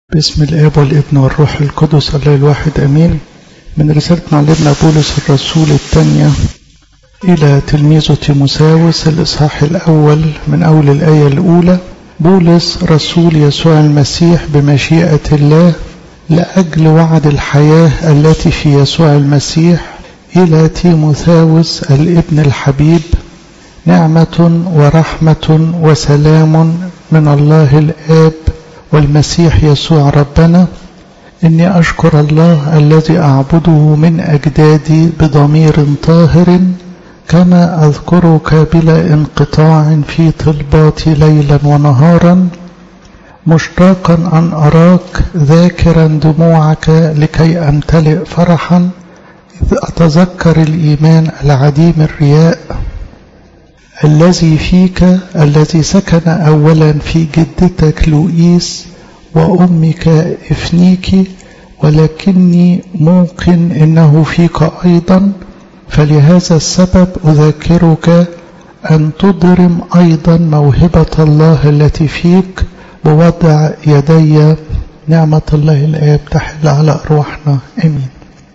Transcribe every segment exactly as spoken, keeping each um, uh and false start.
باسم الآب والابن والروح القدس الله الواحد أمين. من رسالة معلمنا بولس الرسول الثانية إلى تلميذه تيموثاوس الإصحاح الأول من أول الآية الأولى. بولس رسول يسوع المسيح بمشيئة الله لأجل وعد الحياة التي في يسوع المسيح إلى تيموثاوس الابن الحبيب، نعمة ورحمة وسلام من الله الآب والمسيح يسوع ربنا. إني أشكر الله الذي أعبده من أجدادي بضمير طاهر، كما أذكرك بلا انقطاع في طلباتي ليلا ونهارا، مشتاقا أن أراك ذاكرا دموعك لكي أمتلئ فرحا إذ أتذكر الإيمان العديم الرياء الذي فيك، الذي سكن أولا في جدتك لوئيس وأمك إفنيكي، ولكني موقن إنه فيك أيضا. فلهذا السبب أذكرك أن تضرم أيضا موهبة الله التي فيك بوضع يدي. نعمة الله الآب تحل على أرواحنا آمين.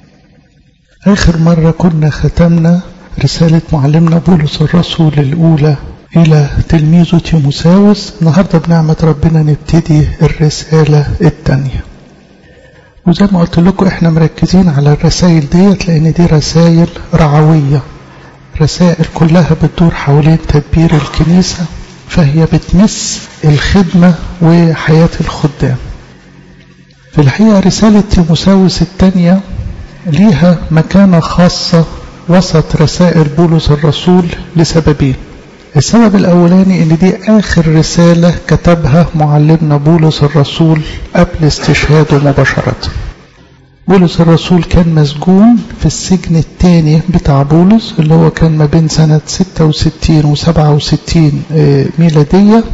آخر مرة كنا ختمنا رسالة معلمنا بولس الرسول الأولى إلى تلميذه تيموثاوس. النهاردة بنعمة ربنا نبتدي الرسالة الثانية، وزي ما قلت لكم احنا مركزين على الرسائل ديت لأن دي رسائل رعوية، رسائل كلها بتدور حوالين تدبير الكنيسة، فهي بتمس الخدمة وحياة الخدام. في الحقيقة رسالة تيموثاوس الثانية ليها مكانة خاصة وسط رسائل بولس الرسول لسببين. السبب الأولاني إن دي آخر رسالة كتبها معلمنا بولس الرسول قبل استشهاده مباشرة. بولس الرسول كان مسجون في السجن الثاني بتاع بولس اللي هو كان ما بين سنة ستة وستين و سبعة وستين ميلادية،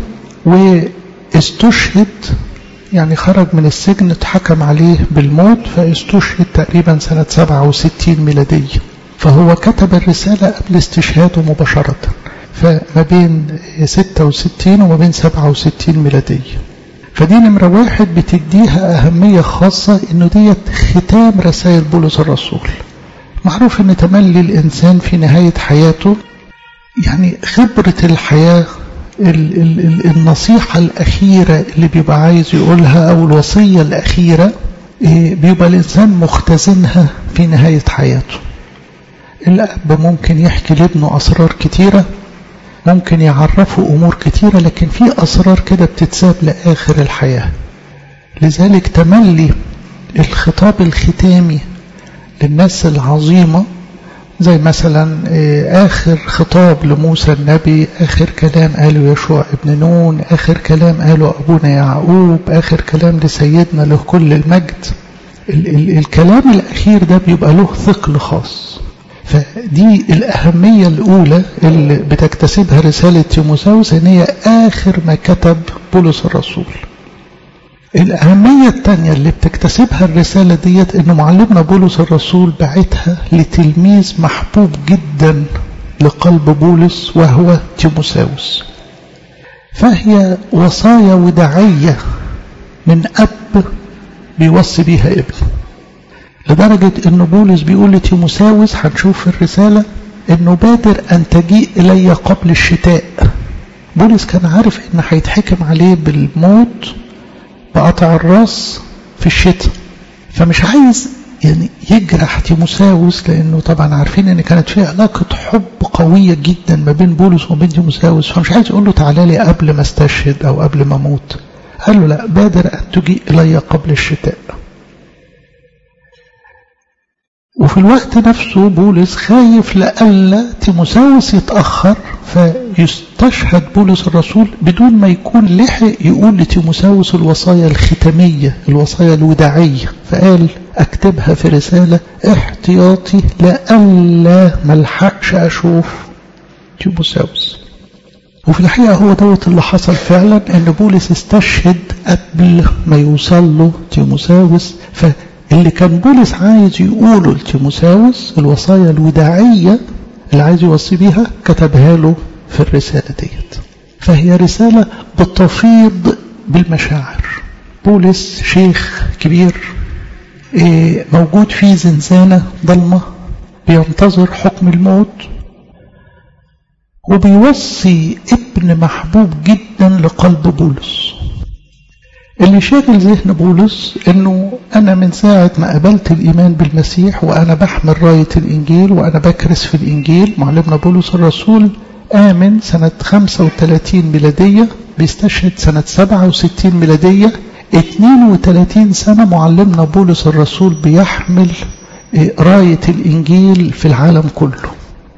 واستشهد يعني خرج من السجن اتحكم عليه بالموت، فاستشهد تقريبا سنة سبعة وستين ميلادية. فهو كتب الرسالة قبل استشهاده مباشرة، فما بين ستة وستين وما بين سبعة وستين ميلادية. فدي نمرة واحد بتديها أهمية خاصة، إنه ديت ختام رسائل بولس الرسول. معروف إن تملي الإنسان في نهاية حياته يعني خبرة الحياة، ال ال النصيحة الأخيرة اللي بيبقى عايز يقولها أو الوصية الأخيرة بيبقى الإنسان مختزنها في نهاية حياته. الأب ممكن يحكي لابنه أسرار كتيرة، ممكن يعرفه أمور كتيرة، لكن في أسرار كده بتتساب لآخر الحياة. لذلك تملي الخطاب الختامي للناس العظيمة زي مثلا آخر خطاب لموسى النبي، آخر كلام قاله يشوع ابن نون، آخر كلام قاله أبونا يعقوب، آخر كلام لسيدنا له كل المجد. ال ال الكلام الأخير ده بيبقى له ثقل خاص. فدي الأهمية الأولى اللي بتكتسبها رسالة تيموثاوس، إن هي آخر ما كتب بولس الرسول. الأهمية الثانية اللي بتكتسبها الرسالة ديت إنه معلمنا بولس الرسول بعتها لتلميذ محبوب جدا لقلب بولس وهو تيموثاوس. فهي وصايا وداعية من أب بيوصي بيها ابنه، لدرجة إنه بولس بيقول لتيموثاوس هنشوف في الرسالة إنه بادر أن تجيء إلي قبل الشتاء. بولس كان عارف إن هيتحكم عليه بالموت بقطع الراس في الشتاء، فمش عايز يعني يجرح تيموثاوس، لأنه طبعا عارفين إن كانت فيه علاقة حب قوية جدا ما بين بولس وبين تيموثاوس، فمش عايز يقول له تعالى لي قبل ما استشهد أو قبل ما أموت. قال له لا، بادر أن تجيء إلي قبل الشتاء. وفي الوقت نفسه بولس خايف لألا تيموثاوس يتأخر فيستشهد بولس الرسول بدون ما يكون لحق يقول لتيموثاوس الوصايا الختامية، الوصايا الوداعية. فقال أكتبها في رسالة احتياطي لألا ملحقش أشوف تيموثاوس. وفي الحقيقة هو دوت اللي حصل فعلا، أن بولس استشهد قبل ما يوصل له تيموثاوس. ف اللي كان بولس عايز يقوله لتيموثاوس الوصايا الوداعية اللي عايز يوصي بيها كتبها له في الرسالة ديت. فهي رسالة بتفيض بالمشاعر، بولس شيخ كبير موجود في زنزانة ضلمة بينتظر حكم الموت، وبيوصي ابن محبوب جدا لقلب بولس. اللي شاغل ذهن بولس انه انا من ساعة ما قبلت الايمان بالمسيح وانا بحمل راية الانجيل وانا بكرس في الانجيل. معلمنا بولس الرسول امن سنة خمسة وثلاثين ميلادية، بيستشهد سنة سبعة وستين ميلادية. اثنين وثلاثين سنة معلمنا بولس الرسول بيحمل راية الانجيل في العالم كله،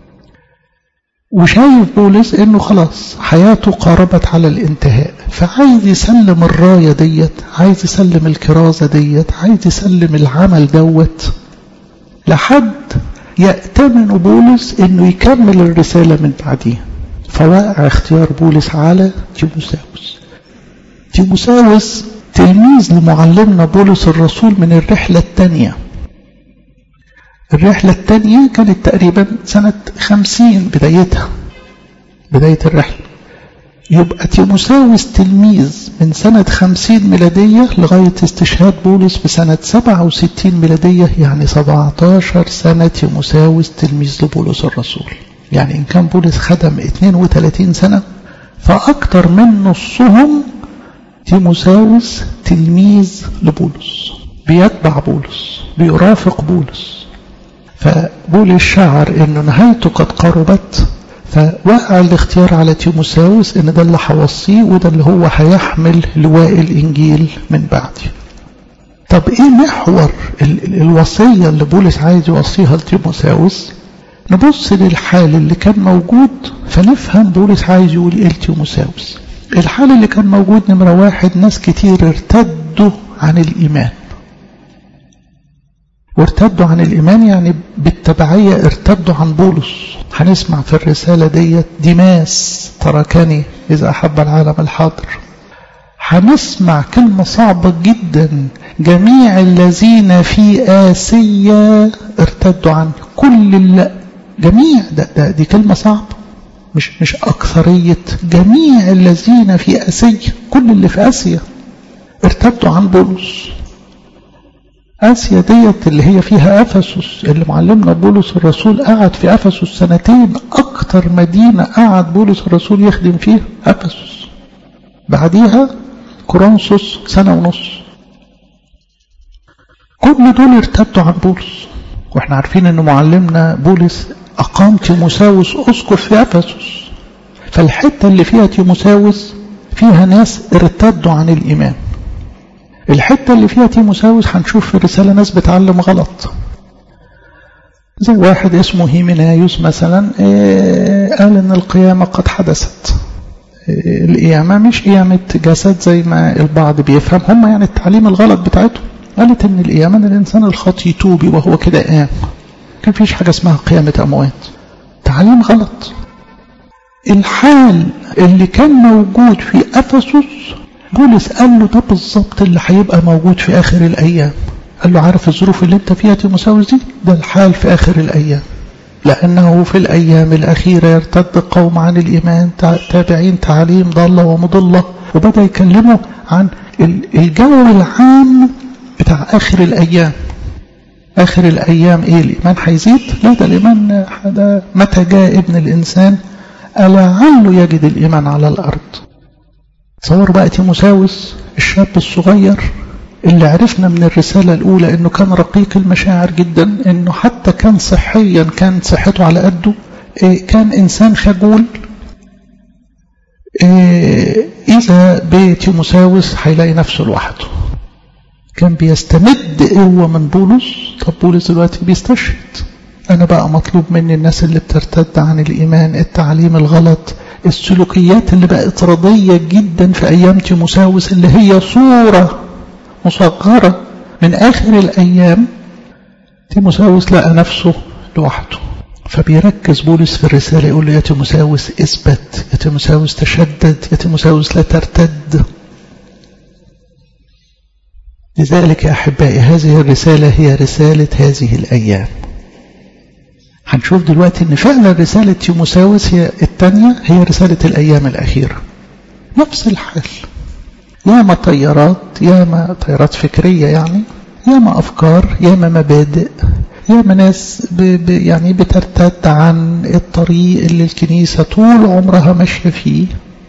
وشايف بولس انه خلاص حياته قاربت على الانتهاء، فعايز يسلم الراية ديت، عايز يسلم الكرازة ديت، عايز يسلم العمل دوت لحد يأتمن بولس انه يكمل الرسالة من بعديها. فوقع اختيار بولس على تيموثاوس. تيموثاوس تلميذ لمعلمنا بولس الرسول من الرحلة الثانية. الرحلة الثانية كانت تقريبا سنة خمسين بدايتها، بداية الرحلة. يبقى تيموثاوس تلميذ من سنة خمسين ميلادية لغاية استشهاد بولس بسنة سبعة وستين ميلادية، يعني سبعتاشر سنة تيموثاوس تلميذ لبولس الرسول. يعني إن كان بولس خدم اثنين وثلاثين سنة، فأكثر من نصهم تيموثاوس تلميذ لبولس، بيتبع بولس، بيرافق بولس. فبولس شعر انه نهايته قد قربت، فوقع الاختيار على تيموثاوس ان ده اللي هوصيه وده اللي هو هيحمل لواء الانجيل من بعدي. طب ايه محور الوصية اللي بولس عايز يوصيها لتيموثاوس؟ نبص للحال اللي كان موجود فنفهم بولس عايز يقول ايه لتيموثاوس. الحال اللي كان موجود نمرة واحد، ناس كتير ارتدوا عن الإيمان. وارتدوا عن الإيمان يعني بالتبعية ارتدوا عن بولس. هنسمع في الرسالة ديت ديماس تركني إذا أحب العالم الحاضر. هنسمع كلمة صعبة جدا، جميع الذين في آسيا ارتدوا عنه. كل اللي جميع ده, ده دي كلمة صعبة، مش مش أكثرية، جميع الذين في آسيا، كل اللي في آسيا ارتدوا عن بولس. آسيا ديت اللي هي فيها أفسس، اللي معلمنا بولس الرسول قعد في أفسس سنتين، أكتر مدينة قعد بولس الرسول يخدم فيها أفسس. بعديها كورنثوس سنة ونص. كل دول ارتدوا عن بولس. واحنا عارفين ان معلمنا بولس أقام تيموثاوس أسقف في أفسس، فالحتة اللي فيها تيموثاوس فيها ناس ارتدوا عن الإيمان. الحتة اللي فيها تيموثاوس هنشوف في الرسالة ناس بتعلم غلط، زي واحد اسمه هيمنايوس مثلا قال ان القيامة قد حدثت. القيامة مش قيامة جسد زي ما البعض بيفهم، هم يعني التعليم الغلط بتاعتهم. قالت ان القيامة ان الانسان الخاطئ يتوب وهو كده قام، كان فيش حاجة اسمها قيامة اموات. تعليم غلط. الحال اللي كان موجود في أفسس بولس قال له ده بالظبط اللي هيبقى موجود في آخر الأيام. قال له عارف الظروف اللي انت فيها تيموثاوس دي، ده الحال في آخر الأيام، لأنه في الأيام الأخيرة يرتد قوم عن الإيمان تابعين تعاليم ضالة ومضلة. وبدأ يكلمه عن الجو العام بتاع آخر الأيام. آخر الأيام إيه؟ الإيمان هيزيد؟ لا، ده الإيمان ده متى جاء ابن الإنسان ألعله يجد الإيمان على الأرض. تصور بقى تيموثاوس الشاب الصغير اللي عرفنا من الرسالة الأولى إنه كان رقيق المشاعر جدا، إنه حتى كان صحيا كان صحته على قده، إيه كان إنسان خجول. إيه إذا بتيموثاوس هيلاقي نفسه لوحده، كان بيستمد قوة من بولس. طب بولس دلوقتي بيستشهد، أنا بقى مطلوب مني الناس اللي بترتد عن الإيمان، التعليم الغلط، السلوكيات اللي بقت رضية جدا في أيام تيموثاوس اللي هي صورة مصغرة من آخر الأيام. تيموثاوس لقى نفسه لوحده، فبيركز بولس في الرسالة يقول له يا تيموثاوس اثبت، يا تيموثاوس تشدد، يا تيموثاوس لا ترتد. لذلك يا أحبائي هذه الرسالة هي رسالة هذه الأيام. هنشوف دلوقتي ان فعلا رسالة تيموثاوس هي الثانية، هي رسالة الأيام الأخيرة. نفس الحال، ياما طيارات، ياما طيارات فكرية يعني، ياما أفكار، ياما مبادئ، ياما ناس ب ب يعني بترتد عن الطريق اللي الكنيسة طول عمرها ماشية فيه.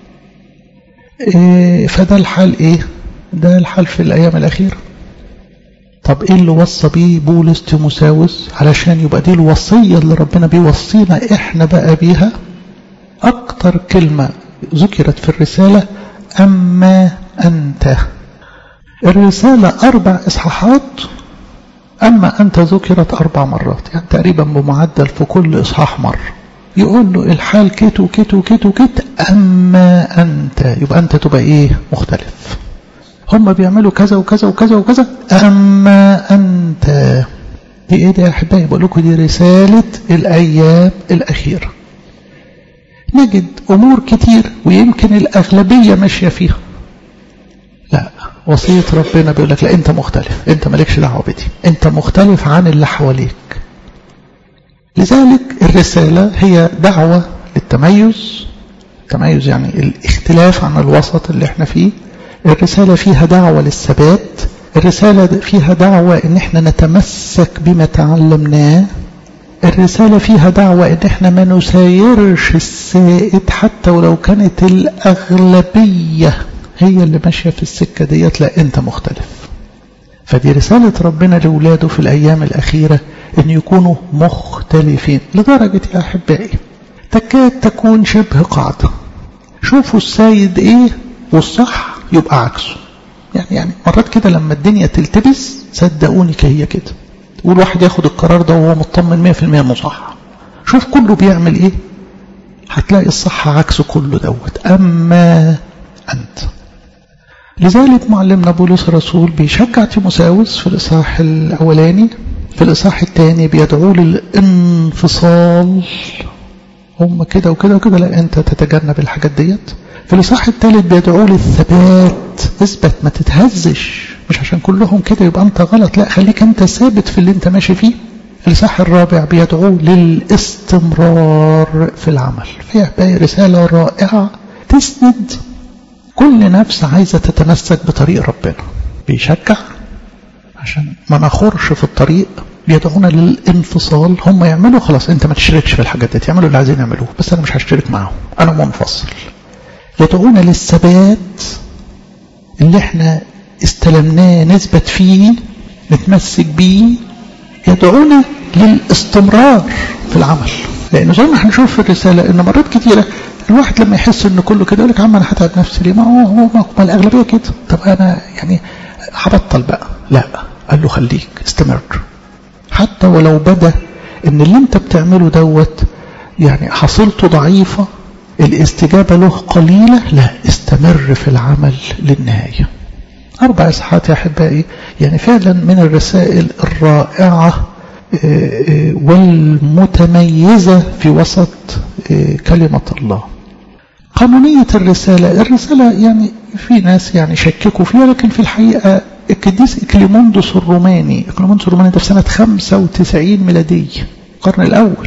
إيه فده الحال إيه؟ ده الحال في الأيام الأخيرة. طب إيه اللي وصى بيه بولس تيموساوس علشان يبقى دي الوصية اللي ربنا بيوصينا إحنا بقى بيها؟ أكتر كلمة ذكرت في الرسالة أما أنت. الرسالة أربع إصحاحات، أما أنت ذكرت أربع مرات، يعني تقريبا بمعدل في كل إصحاح مرة يقول له الحال كت وكت وكت وكت، أما أنت يبقى أنت تبقى إيه؟ مختلف. هم بيعملوا كذا وكذا وكذا وكذا، أما أنت دي إيه ده يا أحبائي؟ بقول لكم دي رسالة الأيام الأخيرة. نجد أمور كتير ويمكن الأغلبية ماشية فيها، لا، وصية ربنا بيقول لك لا، أنت مختلف، أنت مالكش دعوة بدي، أنت مختلف عن اللي حواليك. لذلك الرسالة هي دعوة للتميز، التميز يعني الاختلاف عن الوسط اللي احنا فيه. الرسالة فيها دعوة للثبات، الرسالة فيها دعوة ان احنا نتمسك بما تعلمناه، الرسالة فيها دعوة ان احنا ما نسايرش السائد حتى ولو كانت الأغلبية هي اللي ماشية في السكة ديت، لا، انت مختلف. فدي رسالة ربنا لأولاده في الأيام الأخيرة ان يكونوا مختلفين، لدرجة يا أحبائي تكاد تكون شبه قاعدة. شوفوا السيد ايه والصح يبقى عكسه. يعني يعني مرات كده لما الدنيا تلتبس صدقوني كهي كده، والواحد ياخد القرار ده وهو مطمن مية في المية انه صح. شوف كله بيعمل ايه، هتلاقي الصح عكسه كله دوت. أما أنت. لذلك معلمنا بولس الرسول بيشجع تيموساوس في الإصحاح الأولاني، في الإصحاح الثاني بيدعوه للانفصال، هم كده وكده وكده، لا أنت تتجنب الحاجات ديت. في الإصحاح الثالث بيدعوه للثبات، اثبت ما تتهزش، مش عشان كلهم كده يبقى أنت غلط، لا، خليك أنت ثابت في اللي أنت ماشي فيه. في الإصحاح الرابع بيدعوه للاستمرار في العمل. فيها باقي رسالة رائعة تسند كل نفس عايزة تتمسك بطريق ربنا. بيشجع عشان ما نخرش في الطريق، بيدعونا للانفصال. هم يعملوا خلاص، انت ما تشتركش في الحاجات دي، يعملوا اللي عايزين يعملوه، بس انا مش هشترك معاهم، انا منفصل. يدعونا للثبات اللي احنا استلمناه نثبت فيه نتمسك بيه. يدعونا للاستمرار في العمل، لانه زي ما هنشوف في الرسالة ان مرات كتيرة الواحد لما يحس ان كله كده يقول لك عم انا هتعب نفسي ليه؟ ما هو هو ما الاغلبيه كده، طب انا يعني هبطل بقى. لا، قال له خليك استمر، حتى ولو بدا ان اللي انت بتعمله دوت يعني حصيلته ضعيفه، الاستجابه له قليله، لا، استمر في العمل للنهايه. اربع اصحاحات يا احبائي، يعني فعلا من الرسائل الرائعه والمتميزه في وسط كلمه الله. قانونية الرسالة، الرسالة يعني في ناس يعني شككوا فيها، لكن في الحقيقة القديس إكليموندوس الروماني، إكليموندوس الروماني ده في سنة خمسة وتسعين ميلادية، القرن الأول،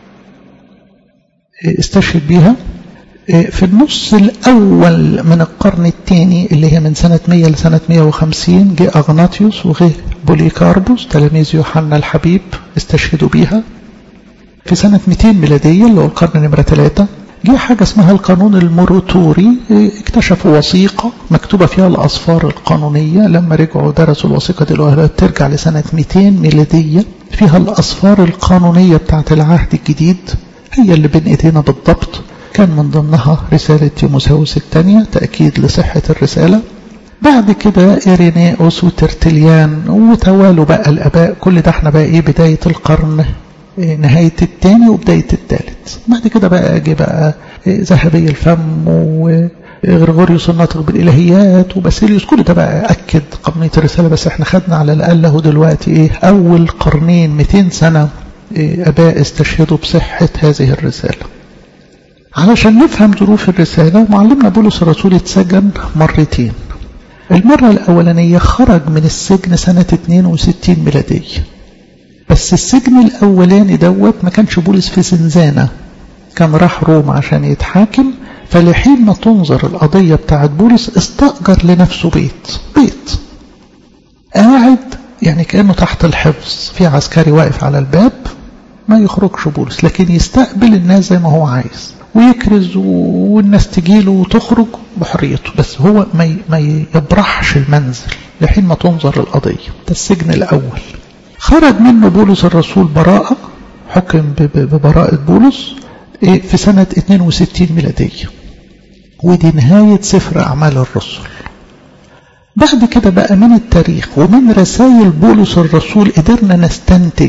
استشهد بيها. في النص الأول من القرن الثاني اللي هي من سنة مية لسنة مية وخمسين جاء أغناطيوس وغيه بوليكاربوس تلاميذ يوحنا الحبيب استشهدوا بيها. في سنة مئتين ميلادية اللي هو القرن نمرة ثلاثة جه حاجة اسمها القانون الموروتوري، اكتشفوا وثيقة مكتوبة فيها الأصفار القانونية. لما رجعوا درسوا الوثيقة دي الوهلات ترجع لسنة مئتين ميلادية، فيها الأصفار القانونية بتاعت العهد الجديد، هي اللي بين ايدينا بالضبط. كان من ضمنها رسالة تيموساوس الثانية تأكيد لصحة الرسالة. بعد كده إيرينيوس وترتليان وتوالوا بقى الآباء، كل ده احنا بقى ايه بداية القرن نهاية الثاني وبداية الثالث. بعد كده بقى جه بقى ذهبي الفم وغرغوريوس الناطق بالإلهيات وباسيليوس، كل ده بقى أكد قانونية الرسالة. بس احنا خدنا على الأقل هو دلوقتي ايه أول قرنين مئتين سنة إيه آباء استشهدوا بصحة هذه الرسالة. علشان نفهم ظروف الرسالة، معلمنا بولس الرسول اتسجن مرتين. المرة الأولانية خرج من السجن سنة اثنين وستين ميلادية، بس السجن الأولاني دوت ما كانش بولس في زنزانة، كان راح روما عشان يتحاكم، فلحين ما تنظر القضية بتاعت بولس استأجر لنفسه بيت بيت قاعد يعني كأنه تحت الحفظ، في عسكري واقف على الباب ما يخرجش بولس، لكن يستقبل الناس زي ما هو عايز ويكرز والناس تجيله وتخرج بحريته، بس هو ما ما يبرحش المنزل لحين ما تنظر القضية. ده السجن الأول. خرج منه بولس الرسول براءة، حكم ببراءة بولس في سنة اثنين وستين ميلادية، ودي نهاية سفر أعمال الرسل. بعد كده بقى من التاريخ ومن رسائل بولس الرسول قدرنا نستنتج.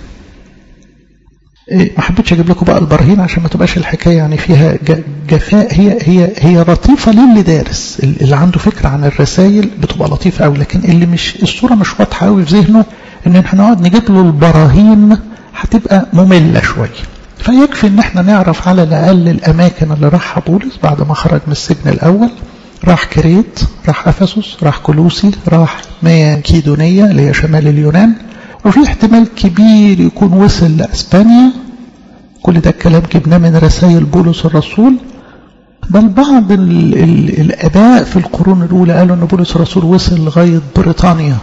ما حبيتش اجيب لكم بقى البراهين عشان ما تبقاش الحكايه يعني فيها جفاء، هي هي هي لطيفه للي دارس، اللي عنده فكره عن الرسائل بتبقى لطيفه قوي، لكن اللي مش الصوره مش واضحه قوي في ذهنه ان احنا نقعد نجيب له البراهين هتبقى ممله شويه. فيكفي ان احنا نعرف على الاقل الاماكن اللي راحها بولس بعد ما خرج من السجن الاول. راح كريت، راح افسس، راح كولوسي، راح ماكيدونيه اللي هي شمال اليونان، وفي احتمال كبير يكون وصل لأسبانيا. كل ده الكلام جبناه من رسائل بولس الرسول. بل بعض ال ال الآباء في القرون الأولى قالوا أن بولس الرسول وصل لغاية بريطانيا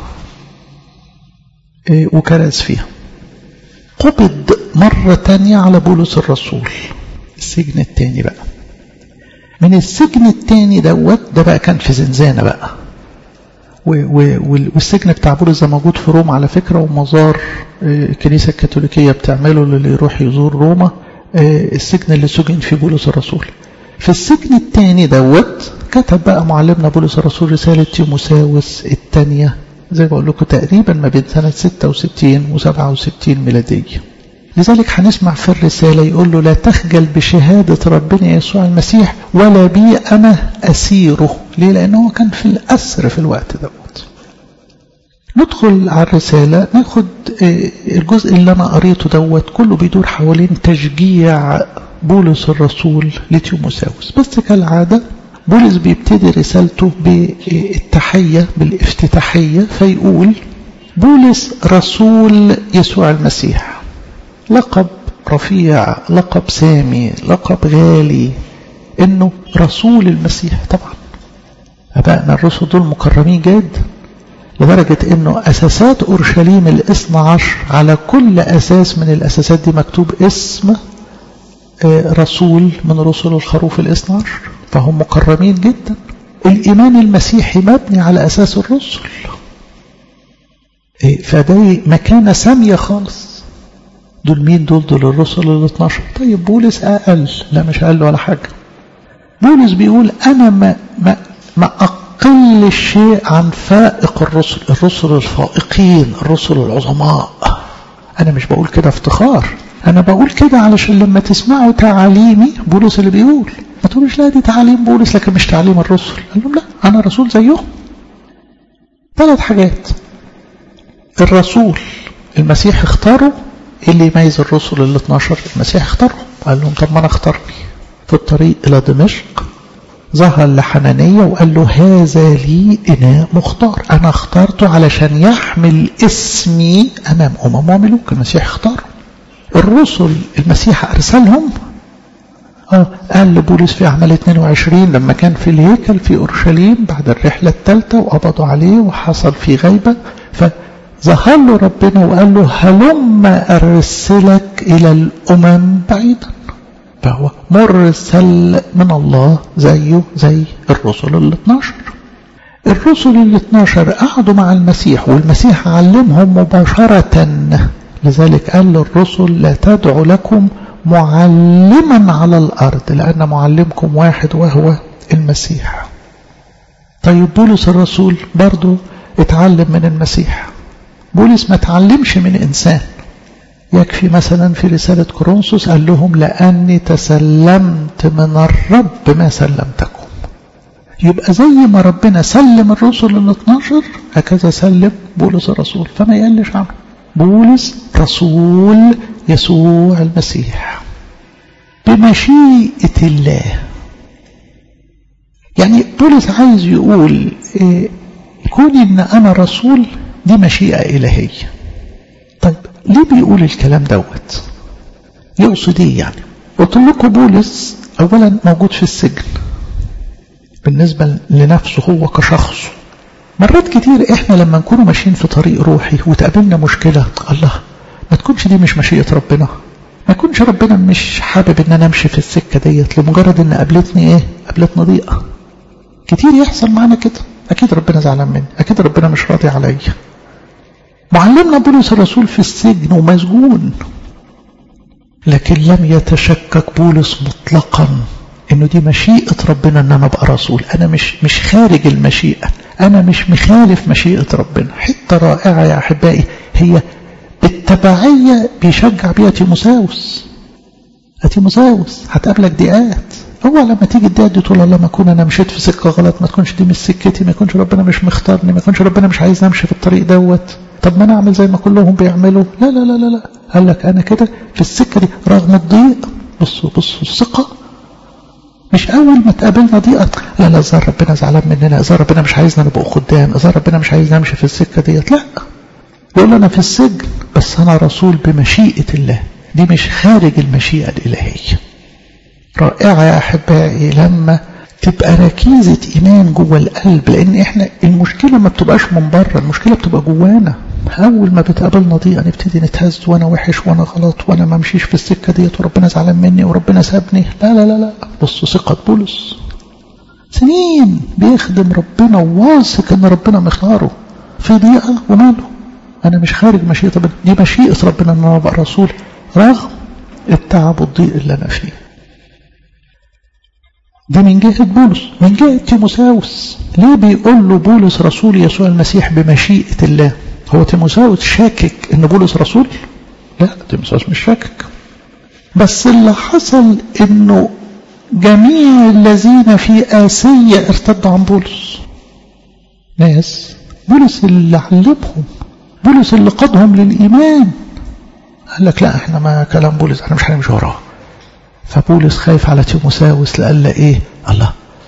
إيه وكرز فيها. قبض مرة تانية على بولس الرسول السجن التاني بقى. من السجن التاني دوت ده بقى كان في زنزانة بقى، والسجن بتاع بولس ده موجود في روما على فكرة، ومزار الكنيسة الكاثوليكية بتعمله للي يروح يزور روما، السجن اللي سجن فيه بولس الرسول. في السجن الثاني دوت كتب بقى معلمنا بولس الرسول رسالة تيموساوس الثانية، زي ما بقول لكم تقريبا ما بين سنة ستة وستين وسبعة وستين ميلادية. لذلك هنسمع في الرسالة يقول له لا تخجل بشهادة ربنا يسوع المسيح ولا بي أنا أسيره. ليه؟ لأنه كان في الأسر في الوقت دوت. ندخل على الرسالة ناخد الجزء اللي أنا قريته دوت كله بيدور حوالين تشجيع بولس الرسول لتيموساوس. بس كالعادة بولس بيبتدي رسالته بالتحية بالافتتاحية، فيقول بولس رسول يسوع المسيح. لقب رفيع، لقب سامي، لقب غالي، انه رسول المسيح. طبعا ابائنا الرسل دول مكرمين جدا، لدرجة انه اساسات اورشليم الاثنى عشر على كل اساس من الاساسات دي مكتوب اسم رسول من رسل الخروف الاثنى عشر، فهم مكرمين جدا. الايمان المسيحي مبني على اساس الرسل، فده مكانة سامية خالص. دول مين دول؟ دول الرسل الاثنى عشر. طيب بولس اقل؟ لا مش اقل ولا حاجة. بولس بيقول انا ما, ما, ما اقل الشيء عن فائق الرسل، الرسل الفائقين، الرسل العظماء. انا مش بقول كده افتخار، انا بقول كده علشان لما تسمعوا تعاليمي بولس اللي بيقول ما تقولوش لا دي تعاليم بولس لكن مش تعاليم الرسل. قال لهم لا انا رسول زيهم. ثلاث حاجات الرسول المسيح اختاره. اللي يميز الرسل ال اثنى عشر المسيح اختاره. قال لهم طب ما انا اختارني. في الطريق الى دمشق ظهر لحنانية وقال له هذا لي إناء مختار، انا اخترته علشان يحمل اسمي امام امم وملوك. المسيح اختاره. الرسل المسيح ارسلهم. اه قال لبولس في اعمال اثنين وعشرين لما كان في الهيكل في اورشليم بعد الرحلة الثالثة وقبضوا عليه وحصل في غيبة، فظهر له ربنا وقال له هلم ارسلك الى الامم بعيدا. فهو مرسل من الله زيه زي الرسل ال اثنى عشر. الرسل ال اثنى عشر قعدوا مع المسيح والمسيح علمهم مباشرة. لذلك قال للرسل لا تدعوا لكم معلما على الأرض لأن معلمكم واحد وهو المسيح. طيب بولس الرسول برضو اتعلم من المسيح. بولس ما تعلمش من إنسان. يكفي مثلا في رسالة كورنثوس قال لهم لأني تسلمت من الرب ما سلمتكم. يبقى زي ما ربنا سلم الرسل ال اثنى عشر هكذا سلم بولس الرسول، فما يقلش عنه. بولس رسول يسوع المسيح بمشيئة الله. يعني بولس عايز يقول إيه كوني ان انا رسول دي مشيئة الهية. طيب ليه بيقول الكلام دوت؟ يقصد ايه يعني؟ قلت لكم بولس أولا موجود في السجن بالنسبة لنفسه هو كشخص. مرات كتير إحنا لما نكون ماشيين في طريق روحي وتقابلنا مشكلة، الله ما تكونش دي مش مشيئة ربنا، ما يكونش ربنا مش حابب ان انا امشي في السكة ديت لمجرد ان قابلتني ايه قابلتنا ضيقة. كتير يحصل معنا كده، اكيد ربنا زعلان مني، اكيد ربنا مش راضي عليا. معلمنا بولس الرسول في السجن ومسجون، لكن لم يتشكك بولس مطلقا انه دي مشيئة ربنا ان انا ابقى رسول. انا مش مش خارج المشيئة، انا مش مخالف مشيئة ربنا. حتة رائعة يا احبائي، هي بالتبعية بيشجع بيها تيموثاوس. تيموثاوس هتقابلك ضيقات، هو لما تيجي الضيقات دي تقول الله ما اكون انا مشيت في سكة غلط، ما تكونش دي مش سكتي، ما يكونش ربنا مش مختارني، ما يكونش ربنا مش عايز امشي في الطريق دوت، طب ما انا اعمل زي ما كلهم بيعملوا. لا لا لا لا لا، قال لك انا كده في السكة دي رغم الضيق. بصوا بصوا الثقة، مش اول ما تقابلنا ضيقة لا لا ازار ربنا زعلان مننا، ازار ربنا مش عايزنا نبقى خدام، ازار ربنا مش عايزنا نمشي في السكة ديت. لا، يقول انا في السجن بس انا رسول بمشيئة الله، دي مش خارج المشيئة الالهية. رائعة يا احبائي لما تبقى ركيزة ايمان جوه القلب، لان احنا المشكلة ما بتبقاش من بره، المشكلة بتبقى جوانا. اول ما بتقابلنا ضيقة نبتدي نتهز، وانا وحش وانا غلط وانا ما مشيش في السكة ديت وربنا زعلان مني وربنا سابني. لا لا لا لا، بصوا ثقة بولس سنين بيخدم ربنا وواثق ان ربنا مختاره في ضيقة، وماله انا مش خارج مشيئة ربنا، دي مشيئة ربنا ان انا ابقى رسول رغم التعب والضيق اللي انا فيه. دي من جهة بولس. من جهة تيموثاوس، ليه بيقول له بولس رسول يسوع المسيح بمشيئة الله؟ هو تيموثاوس شاكك ان بولس رسول؟ لا، تيموثاوس مش شاكك، بس اللي حصل انه جميع الذين في آسيا ارتدوا عن بولس. ناس بولس اللي علمهم، بولس اللي قادهم للإيمان، قال لك لا احنا ما كلام بولس احنا مش هنمشي وراه. فبولس خايف على تيموثاوس، لقال له ايه الله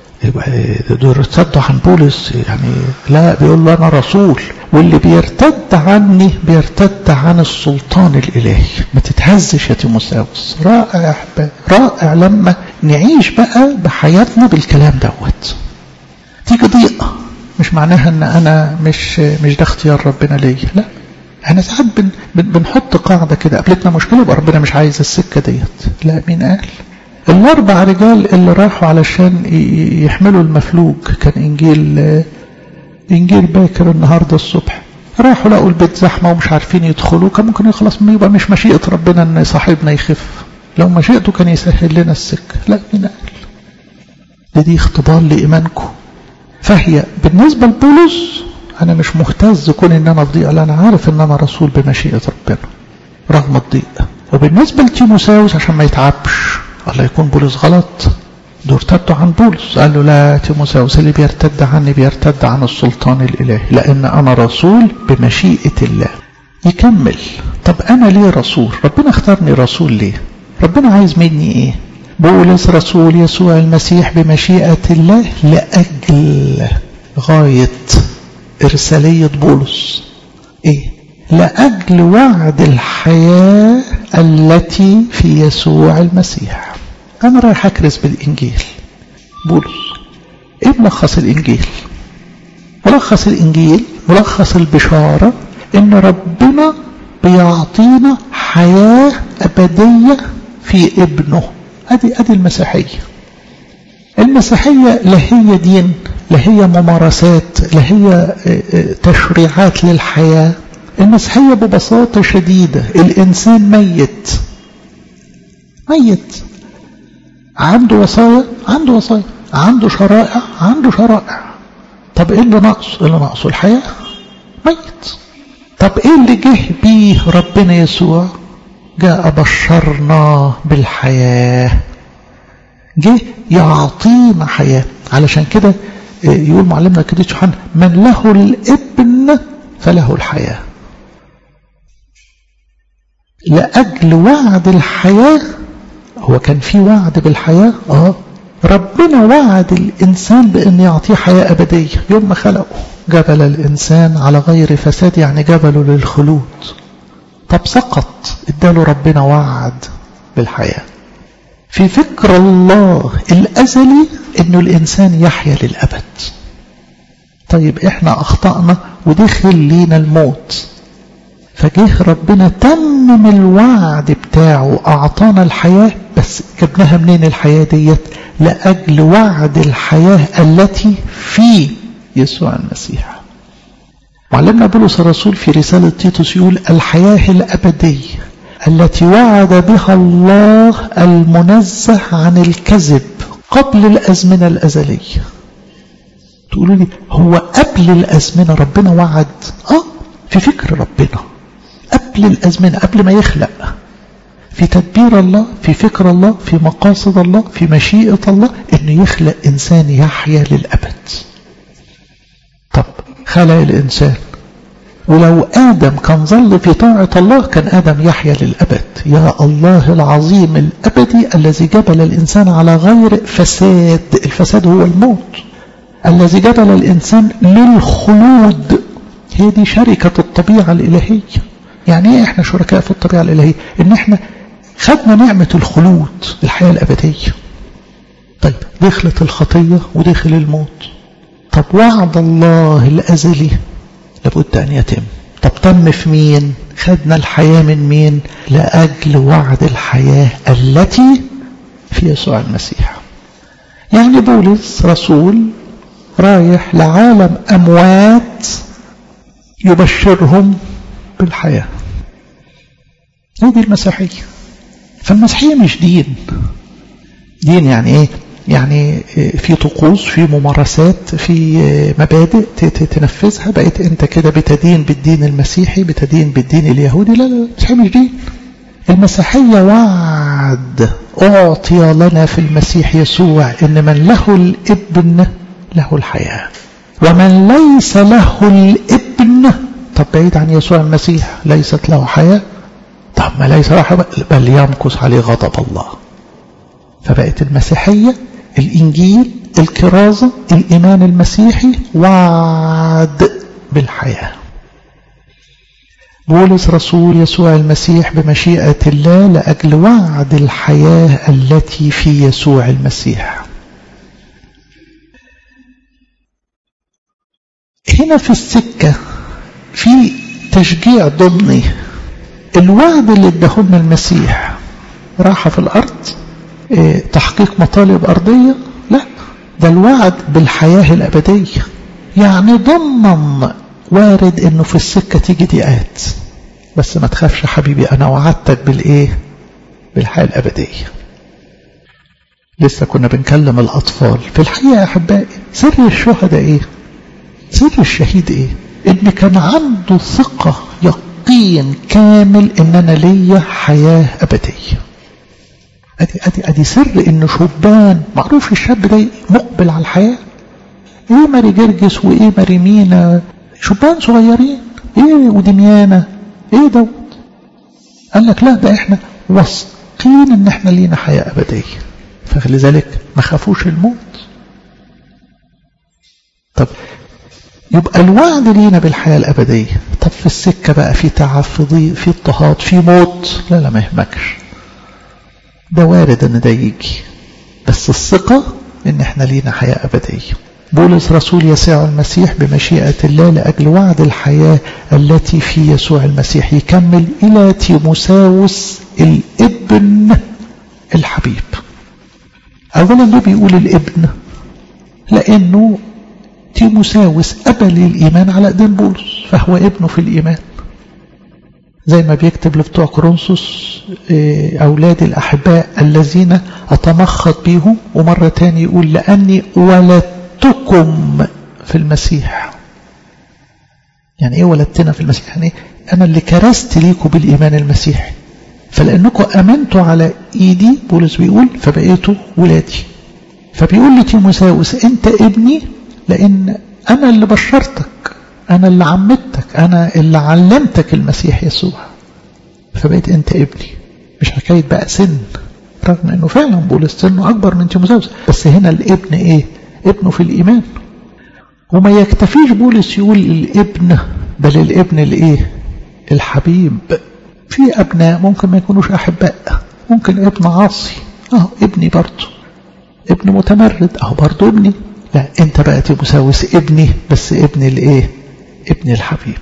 دول ارتدوا عن بولس، يعني لا، بيقول له انا رسول، واللي بيرتد عني بيرتد عن السلطان الالهي. ما تتهزش يا تيموثاوس. رائع يا احباب، رائع لما نعيش بقى بحياتنا بالكلام دوت. تيجي ضيقه مش معناها ان انا مش مش ده اختيار ربنا ليا، لا، احنا ساعات بن بن بنحط قاعده كده، قابلتنا مشكله يبقى ربنا مش عايز السكه ديت. لا، مين قال؟ الاربع رجال اللي راحوا علشان يحملوا المفلوج، كان انجيل انجيل باكر النهارده الصبح، راحوا لقوا البيت زحمه ومش عارفين يدخلوا، كان ممكن يخلص من يبقى مش مشيئه ربنا ان صاحبنا يخف، لو مشيئته كان يسهل لنا السكه. لا، مين قال؟ دي, دي اختبار لايمانكم. فهي بالنسبه لبولس انا مش مهتز كون ان انا في ضيقه، لا، انا عارف ان انا رسول بمشيئه ربنا رغم الضيقه. وبالنسبه لتيموثاوس عشان ما يتعبش، الله يكون بولس غلط، دول ارتدوا عن بولس، قال له لا تيموثاوس اللي بيرتد عني بيرتد عن السلطان الالهي، لان انا رسول بمشيئه الله. يكمل، طب انا ليه رسول؟ ربنا اختارني رسول ليه؟ ربنا عايز مني ايه؟ بولس رسول يسوع المسيح بمشيئه الله لاجل غايه إرسالية بولس إيه؟ لأجل وعد الحياة التي في يسوع المسيح. أنا رايح أكرز بالإنجيل. بولس إيه ملخص الإنجيل؟ ملخص الإنجيل، ملخص البشارة إن ربنا بيعطينا حياة أبدية في ابنه. أدي أدي المسيحية. المسيحية لا هي دين، لا هي ممارسات، لا هي تشريعات للحياة. المسيحية ببساطة شديدة الإنسان ميت ميت، عنده وصايا عنده وصايا، عنده شرائع عنده شرائع. طب إيه اللي ناقصه؟ اللي ناقصه الحياة، ميت. طب إيه اللي جه بيه ربنا يسوع؟ جاء بشرنا بالحياة، جه يعطينا حياة. علشان كده يقول معلمنا القديس يوحنا من له الابن فله الحياة. لأجل وعد الحياة، هو كان في وعد بالحياة، اه ربنا وعد الإنسان بأن يعطيه حياة أبدية يوم ما خلقه، جبل الإنسان على غير فساد، يعني جبله للخلود. طب سقط، اداله ربنا وعد بالحياة. في فكر الله الأزلي إنه الإنسان يحيا للأبد. طيب إحنا أخطأنا ودخل لينا الموت، فجه ربنا تمم الوعد بتاعه، أعطانا الحياة، بس جبناها منين الحياة ديت؟ لأجل وعد الحياة التي في يسوع المسيح. معلمنا بولس الرسول في رسالة تيتوس يقول الحياة الأبدية التي وعد بها الله المنزه عن الكذب قبل الأزمنة الأزلية. تقولوا لي هو قبل الأزمنة ربنا وعد؟ آه في فكر ربنا قبل الأزمنة، قبل ما يخلق، في تدبير الله، في فكر الله، في مقاصد الله، في مشيئة الله إنه يخلق إنسان يحيا للأبد. طب خلق الإنسان، ولو آدم كان ظل في طاعة الله كان آدم يحيا للأبد. يا الله العظيم الأبدي الذي جبل الإنسان على غير فساد، الفساد هو الموت، الذي جبل الإنسان للخلود. هي دي شركة الطبيعة الإلهية. يعني ايه احنا شركاء في الطبيعة الإلهية؟ ان احنا خدنا نعمة الخلود، الحياة الأبدية. طيب دخلت الخطية ودخل الموت. طب وعد الله الأزلي لابد أن يتم. طب تم في مين؟ خدنا الحياة من مين؟ لأجل وعد الحياة التي في يسوع المسيح. يعني بولس رسول رايح لعالم أموات يبشرهم بالحياة. هذه المسيحية. فالمسيحية مش دين. دين يعني ايه؟ يعني في طقوس، في ممارسات، في مبادئ تنفذها، بقيت انت كده بتدين بالدين المسيحي، بتدين بالدين اليهودي. لا لا، المسيحية مش دين. المسيحية وعد أعطي لنا في المسيح يسوع إن من له الابن له الحياة، ومن ليس له الابن، طب بعيد عن يسوع المسيح ليست له حياة. طب ما ليس له حياة بل يمكث عليه غضب الله. فبقت المسيحية، الإنجيل، الكرازة، الإيمان المسيحي وعد بالحياة. بولس رسول يسوع المسيح بمشيئة الله لأجل وعد الحياة التي في يسوع المسيح. هنا في السكة في تشجيع ضمني. الوعد اللي ادهولنا المسيح راحة في الأرض، اه تحقيق مطالب أرضية؟ لا، ده الوعد بالحياة الأبدية. يعني ضمن وارد انه في السكة تيجي ضيقات، بس ما تخافش حبيبي، انا وعدتك بالايه؟ بالحياة الأبدية. لسه كنا بنكلم الأطفال. في الحقيقة يا أحبائي سر الشهداء ايه؟ سر الشهيد ايه؟ ان كان عنده ثقة يقين كامل ان انا ليا حياة أبدية. ادي ادي ادي سر ان شبان معروف الشاب ده مقبل على الحياة. ايه ماري جرجس وايه ماري مينا، شبان صغيرين، ايه ودميانة، ايه دوت؟ قال لك لا، ده احنا واثقين ان احنا لينا حياة أبدية، فلذلك ما خافوش الموت. طب يبقى الوعد لينا بالحياة الأبدية. طب في السكة بقى في تعب، في ضيق، في اضطهاد، في موت، لا لا ما يهمكش، ده وارد ان ده يجي، بس الثقة ان احنا لينا حياة أبدية. بولس رسول يسوع المسيح بمشيئة الله لأجل وعد الحياة التي في يسوع المسيح يكمل إلى تيموساوس الابن الحبيب. أولا ليه بيقول الابن؟ لأنه تيموساوس قبل الإيمان على إيدين بولس، فهو ابنه في الإيمان. زي ما بيكتب لبتوع كورنثوس أولادي الأحباء الذين أتمخض بيهم، ومرة تاني يقول لأني ولدتكم في المسيح. يعني إيه ولدتنا في المسيح؟ يعني أنا اللي كرست ليكم بالإيمان المسيحي، فلأنكم أمنتوا على إيدي بولس بيقول فبقيتوا ولادي. فبيقول لتيموساوس أنت ابني لأن أنا اللي بشرتك، أنا اللي عمدتك، أنا اللي علمتك المسيح يسوع، فبقيت أنت ابني. مش حكاية بقى سن، رغم أنه فعلا بولس سنه أكبر من تيموساوس، بس هنا الابن إيه؟ ابنه في الإيمان. وما يكتفيش بولس يقول الابن، بل الابن الإيه؟ الحبيب. في أبناء ممكن ما يكونوش أحباء، ممكن ابن عاصي اهو ابني برضه، ابن متمرد اهو برضه ابني. لا انت بقى تيموساوس ابني، بس ابني الايه؟ ابن الحبيب.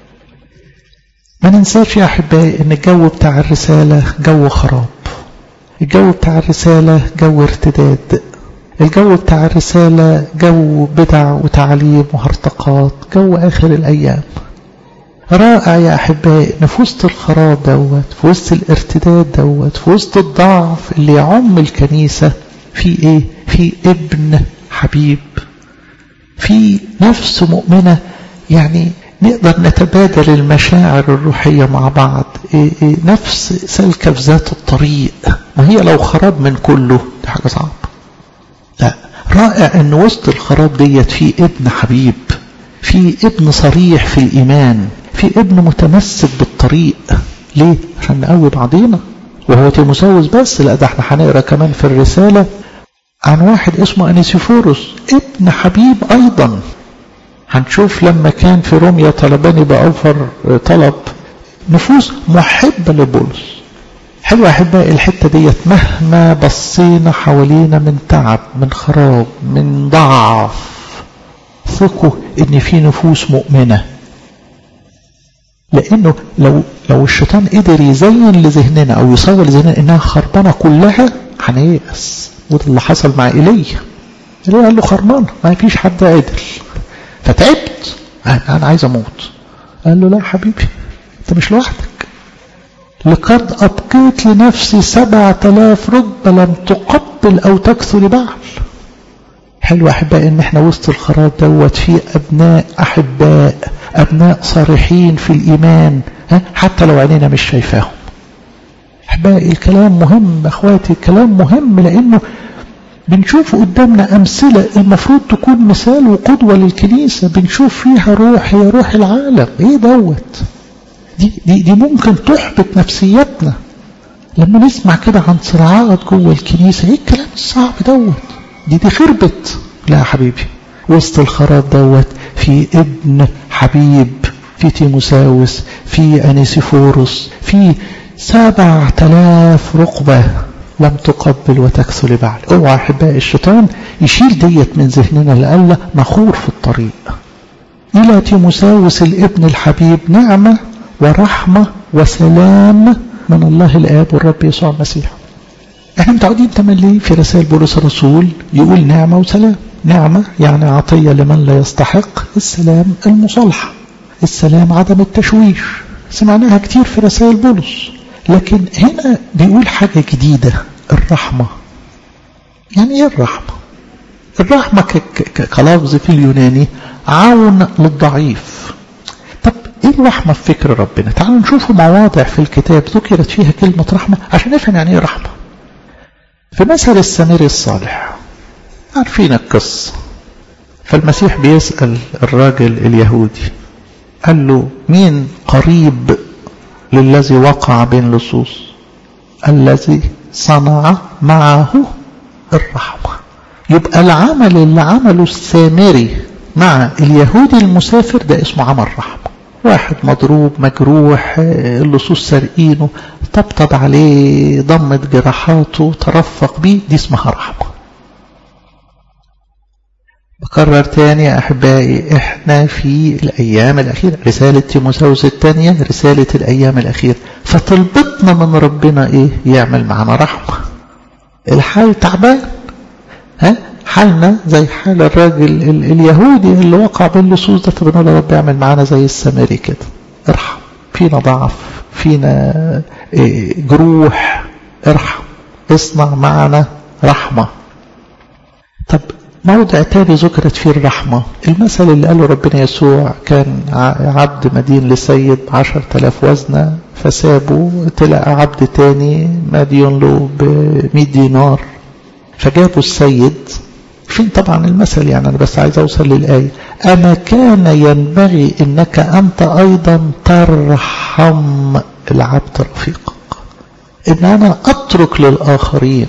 ما ننساش يا احبائي ان الجو بتاع الرسالة جو خراب، الجو بتاع الرسالة جو ارتداد، الجو بتاع الرسالة جو بدع وتعليم وهرطقات، جو آخر الأيام. رائع يا أحبائي إن في وسط الخراب دوت، في وسط الارتداد دوت، في وسط الضعف اللي يعم الكنيسة، في إيه؟ في ابن حبيب، في نفس مؤمنة، يعني نقدر نتبادل المشاعر الروحية مع بعض، إيه إيه نفس سلكة في ذات الطريق. ما هي لو خراب من كله دي حاجة صعبة. لا، رائع ان وسط الخراب ديت في ابن حبيب، في ابن صريح في الإيمان، في ابن متمسك بالطريق. ليه؟ عشان نقوي بعضينا. وهو تيموساوس بس؟ لا، ده احنا هنقرا كمان في الرسالة عن واحد اسمه أنيسيفوروس ابن حبيب أيضا. هنشوف لما كان في روميا طلباني بأوفر طلب نفوس محبة لبولس. حلوة أحبائي الحتة ديت، مهما بصينا حوالينا من تعب، من خراب، من ضعف، ثقوا ان في نفوس مؤمنة. لانه لو لو الشيطان قدر يزين لذهننا او يصور لذهننا انها خربانة كلها هنيأس. وده اللي حصل مع ايليا. ايليا قال له خربانة، ما فيش حد عدل، فتعبت، انا عايز اموت. قال له لا حبيبي، انت مش لوحدك، لقد أبقيت لنفسي سبعة آلاف ركبة لم تقبل أو تكثر بعل. حلو أحباء إن إحنا وسط الخراب دوت في أبناء أحباء، أبناء صالحين في الإيمان، ها؟ حتى لو عينينا مش شايفاهم. أحباء الكلام مهم، أخواتي الكلام مهم، لأنه بنشوف قدامنا أمثلة المفروض تكون مثال وقدوة للكنيسة، بنشوف فيها روح، هي روح العالم. إيه دوت؟ دي, دي, دي ممكن تحبط نفسيتنا لما نسمع كده عن صراعات جوه الكنيسة. ايه الكلام الصعب دوت؟ دي دي خربت. لا يا حبيبي، وسط الخراب دوت في ابن حبيب، في تيموساوس، في أنيسيفوروس، في سبعة آلاف رقبة لم تقبل وتكثر بعل. اوعى احبائي الشيطان يشيل ديت من ذهننا لألا نخور في الطريق. إلى تيموساوس الابن الحبيب نعمة ورحمة وسلام من الله الآب والرب يسوع المسيح. احنا متعودين تملي في رسائل بولس الرسول يقول نعمة وسلام. نعمة يعني عطية لمن لا يستحق، السلام المصالحة، السلام عدم التشويش. سمعناها كتير في رسائل بولس، لكن هنا بيقول حاجة جديدة، الرحمة. يعني ايه الرحمة؟ الرحمة كلفظ في اليوناني عون للضعيف. طب ايه الرحمة في فكر ربنا؟ تعالوا نشوف مواضع في الكتاب ذكرت فيها كلمة رحمة عشان نفهم يعني ايه رحمة. في مثل السامري الصالح، عارفين القصة. فالمسيح بيسأل الراجل اليهودي، قال له مين قريب للذي وقع بين لصوص؟ الذي صنع معه الرحمة. يبقى العمل اللي عمله السامري مع اليهودي المسافر ده اسمه عمل رحمة. واحد مضروب مجروح، اللصوص سارقينه، طبطب عليه، ضمت جراحاته، ترفق بيه، دي اسمها رحمة. بكرر تاني يا أحبائي، احنا في الأيام الأخيرة، رسالة تيموساوس الثانية رسالة الأيام الأخيرة، فطلبتنا من ربنا إيه؟ يعمل معنا رحمة. الحال تعبان، ها؟ حالنا زي حال الراجل اليهودي اللي وقع باللصوص ده، فبنقول يا رب اعمل معنا زي السامري كده، ارحم، فينا ضعف، فينا جروح، ارحم، اصنع معنا رحمة. طب موضع تاني ذكرت فيه الرحمة، المثل اللي قاله ربنا يسوع، كان عبد مدين لسيد عشر تلاف وزنة فسابه، تلقى عبد تاني مدين له بمئة دينار، فجابوا السيد. فين طبعا المثل، يعني أنا بس عايز أوصل للآية، أما كان ينبغي إنك أنت أيضا ترحم العبد رفيقك، إن أنا أترك للآخرين.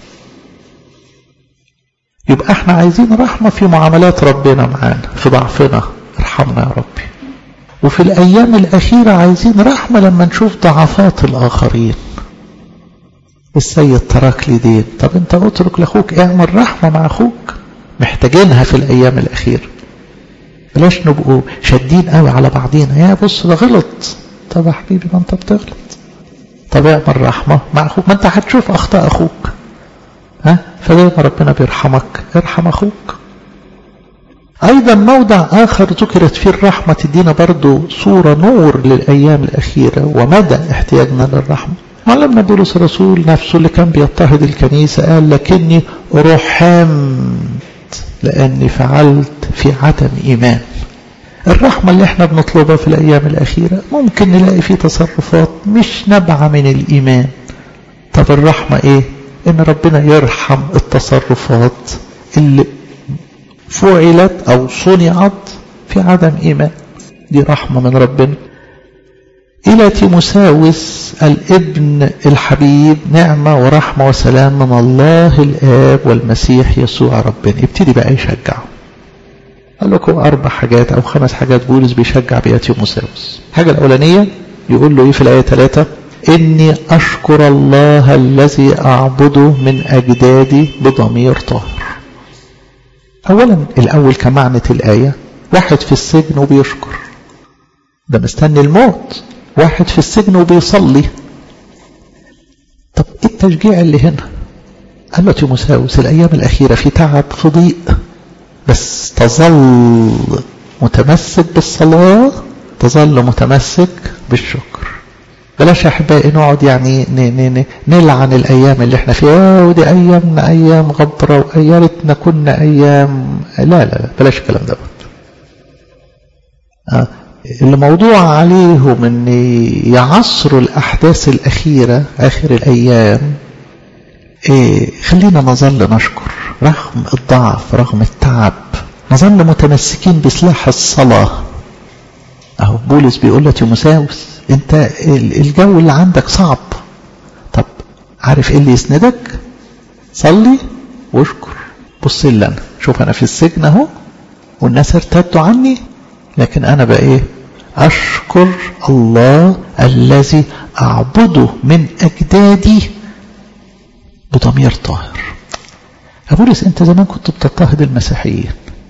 يبقى احنا عايزين رحمة في معاملات ربنا معانا في ضعفنا، ارحمنا يا ربي. وفي الأيام الأخيرة عايزين رحمة لما نشوف ضعفات الآخرين. السيد ترك لي دين. طب انت اترك لاخوك، اعمل رحمة مع اخوك، محتاجينها في الايام الاخيرة. بلاش نبقوا شادين قوي على بعضينا، يا بص ده غلط. طب يا حبيبي ما انت بتغلط، طب اعمل رحمة مع اخوك، ما انت هتشوف اخطاء اخوك، ها؟ فزي ما ربنا بيرحمك ارحم اخوك. ايضا موضع اخر ذكرت فيه الرحمة تدينا برضو صورة نور للايام الاخيرة ومدى احتياجنا للرحمة. علمنا بولس الرسول نفسه اللي كان بيضطهد الكنيسة قال لكني رحمت لاني فعلت في عدم ايمان. الرحمة اللي احنا بنطلبها في الايام الاخيرة ممكن نلاقي فيه تصرفات مش نابعة من الايمان. طب الرحمة ايه؟ ان ربنا يرحم التصرفات اللي فعلت او صنعت في عدم ايمان، دي رحمة من ربنا. الى تيموساوس الابن الحبيب نعمة ورحمة وسلام من الله الاب والمسيح يسوع ربنا. يبتدي بقى يشجعه. قال لكم اربع حاجات او خمس حاجات بولس بيشجع بيها تيموساوس. الحاجة الاولانية يقول له ايه في الاية ثلاثة؟ اني اشكر الله الذي اعبده من اجدادي بضمير طاهر. اولا الاول كمعنى الاية، واحد في السجن وبيشكر، ده مستني الموت. واحد في السجن وبيصلي. طب ايه التشجيع اللي هنا؟ قال له تيموساوس الايام الاخيرة في تعب في ضيق، بس تظل متمسك بالصلاة، تظل متمسك بالشكر. بلاش يا احبائي نقعد يعني نلعن الايام اللي احنا فيها، ودي ايامنا ايام غبرة وايامنا كنا ايام، لا لا لا بلاش الكلام ده. آه. اللي موضوع عليهم ان يعصروا الاحداث الاخيرة اخر الايام، إيه خلينا نظل نشكر رغم الضعف رغم التعب، نظل متمسكين بسلاح الصلاة. اهو بولس بيقول لتيموساوس انت الجو اللي عندك صعب، طب عارف ايه اللي يسندك؟ صلي واشكر. بص لي انا، شوف انا في السجن اهو والناس ارتدوا عني، لكن انا بقى ايه؟ اشكر الله الذي اعبده من اجدادي بضمير طاهر. بولس انت زمان كنت بتضطهد المسيحيين،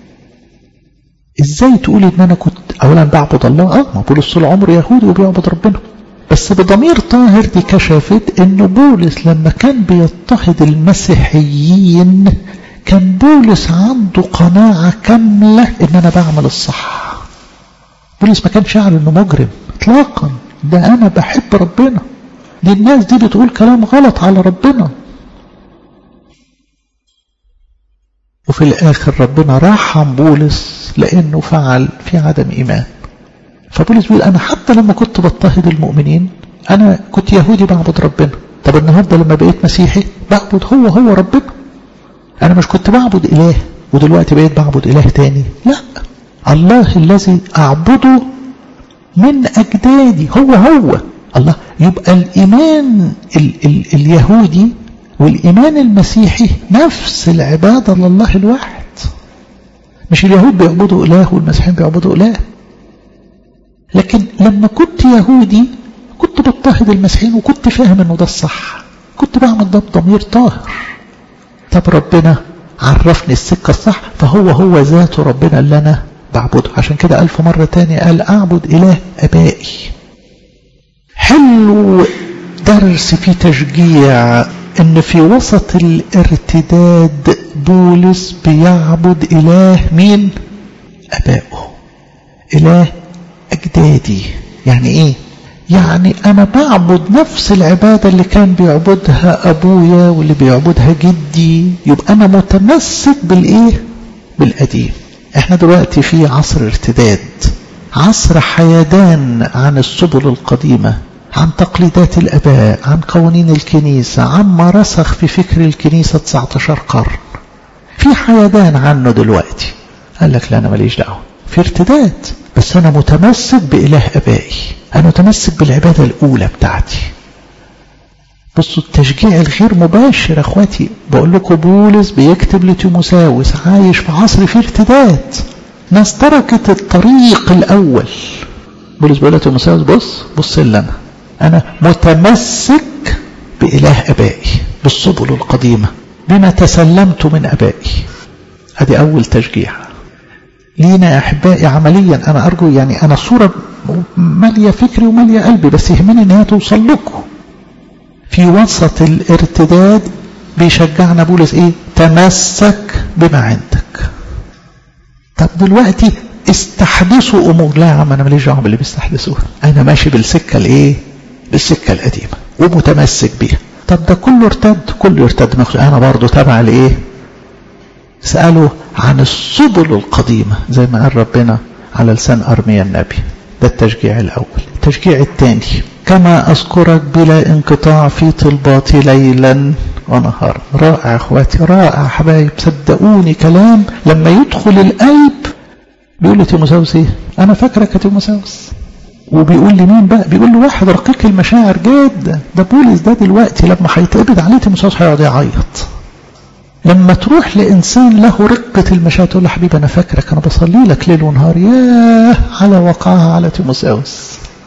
ازاي تقول ان انا كنت اولا بعبد الله؟ اه ما بولس طول عمره يهودي وبيعبد ربنا، بس بضمير طاهر. دي كشفت ان بولس لما كان بيضطهد المسيحيين كان بولس عنده قناعة كاملة ان انا بعمل الصح. بولس ما كان شاعر انه مجرم اطلاقا، ده انا بحب ربنا، دي الناس دي بتقول كلام غلط على ربنا. وفي الاخر ربنا رحم بولس لانه فعل في عدم ايمان. فبولس بيقول انا حتى لما كنت بضطهد المؤمنين انا كنت يهودي بعبد ربنا، طب النهارده لما بقيت مسيحي بعبد هو هو ربنا. انا مش كنت بعبد اله ودلوقتي بقيت بعبد اله تاني، لا، الله الذي اعبده من اجدادي هو هو الله. يبقى الايمان ال ال اليهودي والايمان المسيحي نفس العبادة لله الواحد. مش اليهود بيعبدوا اله والمسيحيين بيعبدوا اله. لكن لما كنت يهودي كنت بضطهد المسيحيين وكنت فاهم انه ده الصح، كنت بعمل ده بضمير طاهر. طب ربنا عرفني السكة الصح، فهو هو ذاته ربنا اللي انا بعبده. عشان كده ألف مرة تاني قال أعبد إله أبائي. حلو درس في تشجيع ان في وسط الارتداد بولس بيعبد إله مين؟ أبائه، إله أجدادي. يعني إيه؟ يعني أنا بعبد نفس العبادة اللي كان بيعبدها أبويا واللي بيعبدها جدي، يبقى أنا متمسك بالإيه؟ بالقديم. احنا دلوقتي في عصر ارتداد، عصر حيدان عن السبل القديمة، عن تقليدات الاباء، عن قوانين الكنيسة، عن ما رسخ في فكر الكنيسة تسعة عشر قرن. في حيدان عنه دلوقتي. قال لك لا انا ماليش دعوة، في ارتداد، بس انا متمسك بإله ابائي، انا متمسك بالعبادة الاولى بتاعتي. بصوا التشجيع الغير مباشر اخواتي. بقول لكم بولس بيكتب لتيموساوس عايش في عصر فيه ارتداد، ناس تركت الطريق الاول. بولس بيقول لتيموساوس بص بص لي انا انا متمسك بإله أبائي، بالسبل القديمة، بما تسلمت من أبائي. هذه أول تشجيع لينا يا أحبائي عمليا. أنا أرجو يعني أنا الصورة مالية فكري ومالية قلبي، بس يهمني أنها توصل لكم. في وسط الارتداد بيشجعنا بولس إيه؟ تمسك بما عندك. طب دلوقتي استحدثوا أمور. لا يا عم أنا ماليش دعوة باللي بيستحدثوها، أنا ماشي بالسكة الإيه؟ بالسكة القديمة ومتمسك بيها. طب ده كله ارتد، كله ارتد، أنا برضو تابع لإيه؟ سألوا عن السبل القديمة زي ما قال ربنا على لسان أرميا النبي. ده التشجيع الأول. التشجيع الثاني، كما أذكرك بلا انقطاع في طلباتي ليلا ونهارا. رائع اخواتي، رائع حبايب، صدقوني كلام لما يدخل القلب. بيقول لي تيموثاوس ايه؟ انا فاكرك يا تيموثاوس. وبيقول لي مين بقى؟ بيقول له واحد رقيق المشاعر جدا. ده بولس ده دلوقتي لما هيتقبض عليه تيموثاوس هيقعد يعيط. لما تروح لإنسان له رقة المشاعر تقول له حبيبي أنا فاكرك، أنا بصلي لك ليل ونهار، ياه على وقعها على تيموثاوس.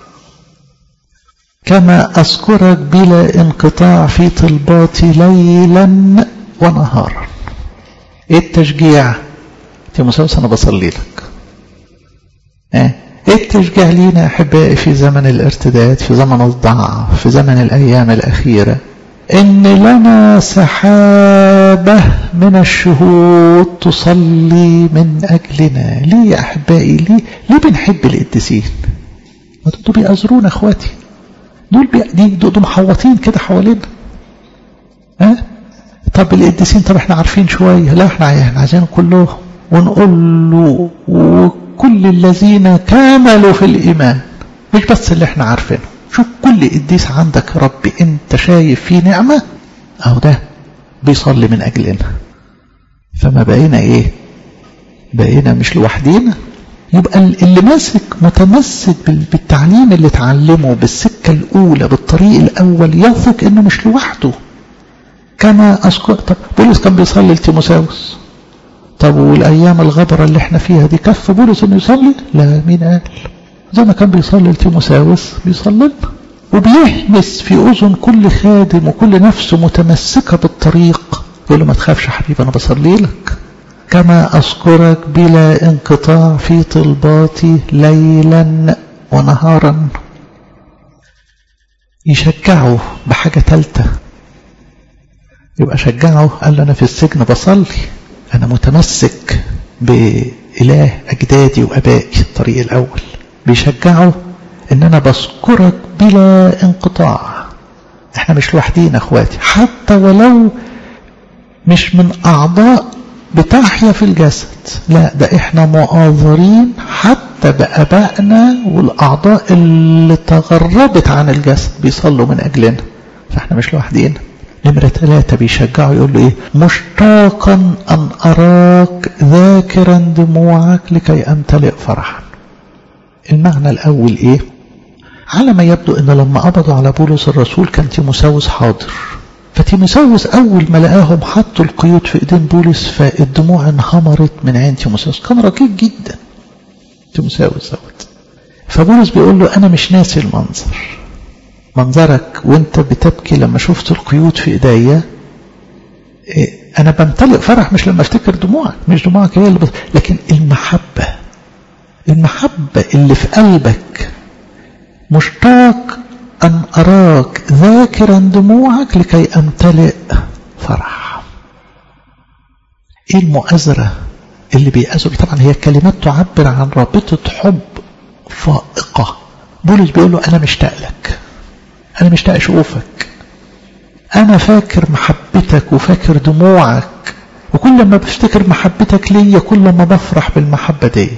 كما أذكرك بلا انقطاع في طلباتي ليلا ونهارا. إيه التشجيع؟ تيموثاوس أنا بصلي لك. إيه التشجيع لينا يا أحبائي في زمن الارتداد، في زمن الضعف، في زمن الأيام الأخيرة؟ إن لنا سحابة من الشهود تصلي من أجلنا. ليه يا أحبائي؟ ليه ليه بنحب القديسين؟ دول بيأزرونا أخواتي، دول بي... دول محوطين كده حوالينا. ها؟ طب القديسين، طب احنا عارفين شوية؟ لا احنا عايزين كلهم، ونقول له وكل الذين كاملوا في الإيمان، مش بس اللي احنا عارفينه. شوف كل قديس عندك ربي انت شايف فيه نعمة، اهو ده بيصلي من اجلنا. فما بقينا ايه؟ بقينا مش لوحدينا. يبقى اللي ماسك متمسك بالتعليم اللي اتعلمه بالسكة الاولى بالطريق الاول يثق انه مش لوحده. كما اذكر. طب بولس كان بيصلي لتيموثاوس، طب والايام الغبرة اللي احنا فيها دي كف بولس انه يصلي؟ لا، مين قال؟ زي ما كان بيصلي لتيموثاوس بيصلي لنا، وبيهمس في أذن كل خادم وكل نفس متمسكة بالطريق، يقول له ما تخافش حبيبي أنا بصلي لك. كما أذكرك بلا انقطاع في طلباتي ليلا ونهارا. يشجعه بحاجة ثالثة. يبقى شجعه، قال له أنا في السجن بصلي، أنا متمسك بإله أجدادي وأبائي الطريق الأول. بيشجعه ان انا بذكرك بلا انقطاع. احنا مش لوحدين اخواتي، حتى ولو مش من اعضاء بتحيا في الجسد، لا ده احنا مؤاظرين حتى بابائنا والاعضاء اللي تغربت عن الجسد بيصلوا من اجلنا، فاحنا مش لوحدين. نمرة ثلاثة بيشجعه يقول له ايه؟ مشتاقا ان اراك ذاكرا دموعك لكي امتلئ فرحا. المعنى الأول إيه؟ على ما يبدو أن لما قبضوا على بولس الرسول كان تيموثاوس حاضر، فتيموثاوس أول ما لقاهم حطوا القيود في إيدين بولس فالدموع انهمرت من عين تيموثاوس. كان رقيق جدا تيموثاوس دوت. فبولس بيقول له أنا مش ناسي المنظر، منظرك وانت بتبكي لما شفت القيود في إيديا، إيه؟ أنا بمتلئ فرح مش لما افتكر دموعك، مش دموعك هي اللي بس، لكن المحبة المحبة اللي في قلبك. مشتاق أن أراك ذاكرا دموعك لكي أمتلئ فرح. إيه المؤازرة اللي بيأزر؟ طبعا هي كلمات تعبر عن رابطة حب فائقة. بولس بيقول له أنا مشتاق لك، أنا مشتاق أشوفك، أنا فاكر محبتك وفاكر دموعك، وكل ما بفتكر محبتك ليا كل ما بفرح بالمحبة ديت.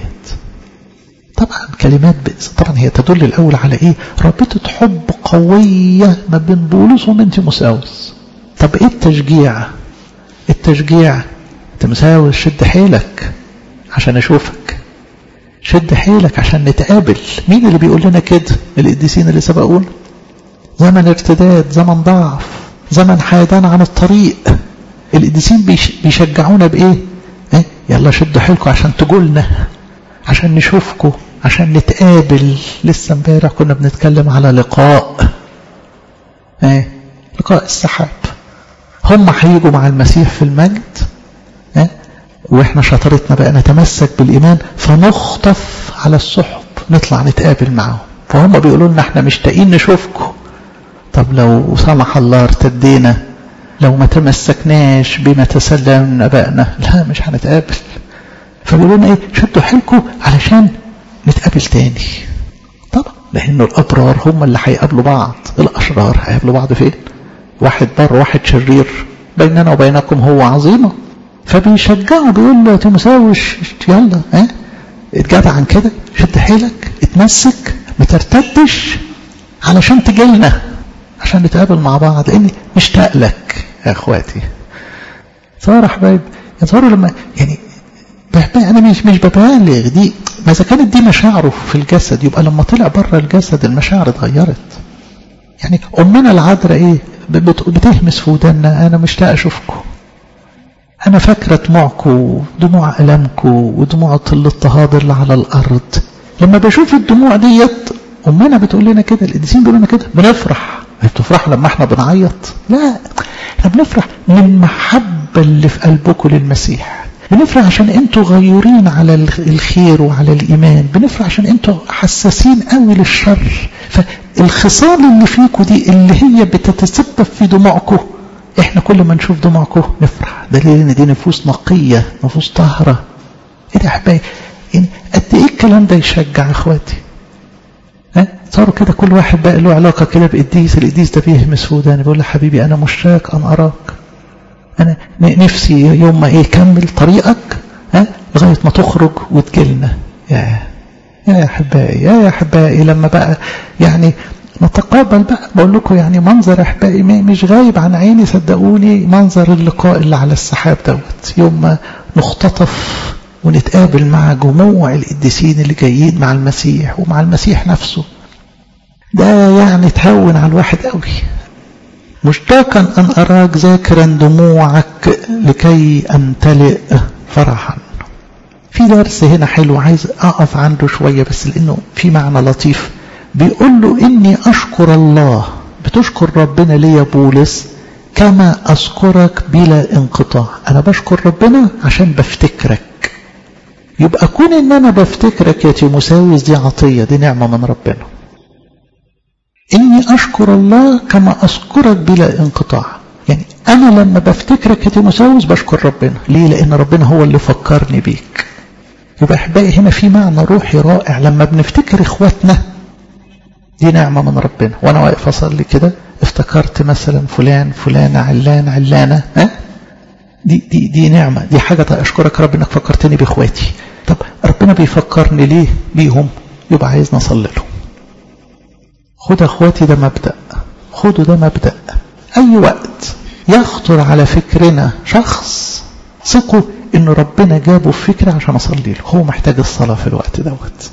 طبعا كلمات بئس. طبعا هي تدل الأول على إيه؟ رابطة حب قوية ما بين بولس ومن تيموثاوس. طب إيه التشجيع؟ التشجيع تيموثاوس شد حيلك عشان أشوفك، شد حيلك عشان نتقابل. مين اللي بيقول لنا كده؟ القديسين اللي سبقونا. زمن ارتداد، زمن ضعف، زمن حيدان عن الطريق، القديسين بيشجعونا بإيه؟ إيه؟ يلا شدوا حيلكم عشان تقولنا، عشان نشوفكم، عشان نتقابل. لسه امبارح كنا بنتكلم على لقاء، ايه رفقاء السحاب. هم هيجوا مع المسيح في المجد، اه؟ واحنا شطارتنا بقى نتمسك بالإيمان فنخطف على السحب نطلع نتقابل معهم. فهم بيقولوا لنا احنا مشتاقين نشوفكم. طب لو سمح الله ارتدينا، لو ما تمسكناش بما تسلم من ابائنا، لا مش هنتقابل. فبيقولوا لنا ايه؟ شدوا حيلكم علشان نتقابل تاني. طبعا لانه الابرار هم اللي هيقابلوا بعض، الاشرار هيقابلوا بعض فين؟ واحد بر واحد شرير، بيننا وبينكم هو عظيمه. فبيشجعوا بيقول له تيموثاوس يلا ها اه؟ اتجدع عن كده، شد حيلك، اتمسك، ما ترتدش علشان تجيلنا عشان نتقابل مع بعض، لاني مشتاق لك يا اخواتي. صار حبايب يظهروا لما يعني انا مش مش ببالغ دي، ما اذا كانت دي مشاعره في الجسد يبقى لما طلع بره الجسد المشاعر اتغيرت. يعني امنا العذراء ايه بتهمس في ودنا انا مشتاق اشوفكم، انا فاكره دموعكم، دموع المكم ودموع الاضطهاد اللي على الارض. لما بشوف الدموع ديت امنا بتقول لنا كده، القديسين بيقولوا لنا كده، بنفرح. بتفرحوا لما احنا بنعيط؟ لا، احنا بنفرح من المحبه اللي في قلبكم للمسيح. بنفرح عشان انتوا غيورين على الخير وعلى الايمان. بنفرح عشان انتوا حساسين قوي للشر. فالخصال اللي فيكم دي اللي هي بتتسبب في دموعكم، احنا كل ما نشوف دموعكم نفرح. دليل ان دي نفوس نقيه، نفوس طاهره. ايه ده يا حبايبي؟ يعني قد ايه الكلام ده يشجع اخواتي. ها صاروا كده كل واحد بقى له علاقه كده بقديس. القديس ده بيهمس في وداني بيقول له حبيبي انا مشتاق ان اراك، انا نفسي يوم ما ايه كمل طريقك ها لغايه ما تخرج وتجيلنا. يا يا احبائي يا احبائي لما بقى يعني نتقابل بقى. بقول لكم يعني منظر احبائي مش غايب عن عيني، صدقوني، منظر اللقاء اللي على السحاب دوت يوم ما نختطف ونتقابل مع جموع القديسين اللي جايين مع المسيح ومع المسيح نفسه. ده يعني تهون على الواحد قوي. مشتاقا أن أراك ذاكرا دموعك لكي أمتلئ فرحا. في درس هنا حلو عايز أقف عنده شوية بس لأنه في معنى لطيف. بيقول له إني أشكر الله. بتشكر ربنا ليه يا بولس؟ كما أذكرك بلا انقطاع. أنا بشكر ربنا عشان بفتكرك. يبقى كون إن أنا بفتكرك يا تيموثاوس دي عطية، دي نعمة من ربنا. إني أشكر الله كما أذكرك بلا انقطاع. يعني أنا لما بفتكرك يا تيموثاوس بشكر ربنا. ليه؟ لأن ربنا هو اللي فكرني بيك. يبقى أحبائي هنا في معنى روحي رائع. لما بنفتكر إخواتنا دي نعمة من ربنا. وأنا واقف أصلي كده افتكرت مثلا فلان فلانة علانة علانة ها؟ دي, دي, دي نعمة، دي حاجة أشكرك رب إنك فكرتني بإخواتي. طب ربنا بيفكرني ليه بيهم؟ يبقى عايزنا أصلي لهم. خد أخواتي ده مبدأ، خدوا ده مبدأ. أي وقت يخطر على فكرنا شخص ثقوا إن ربنا جابه في فكرة عشان أصلي له. هو محتاج الصلاة في الوقت دوت.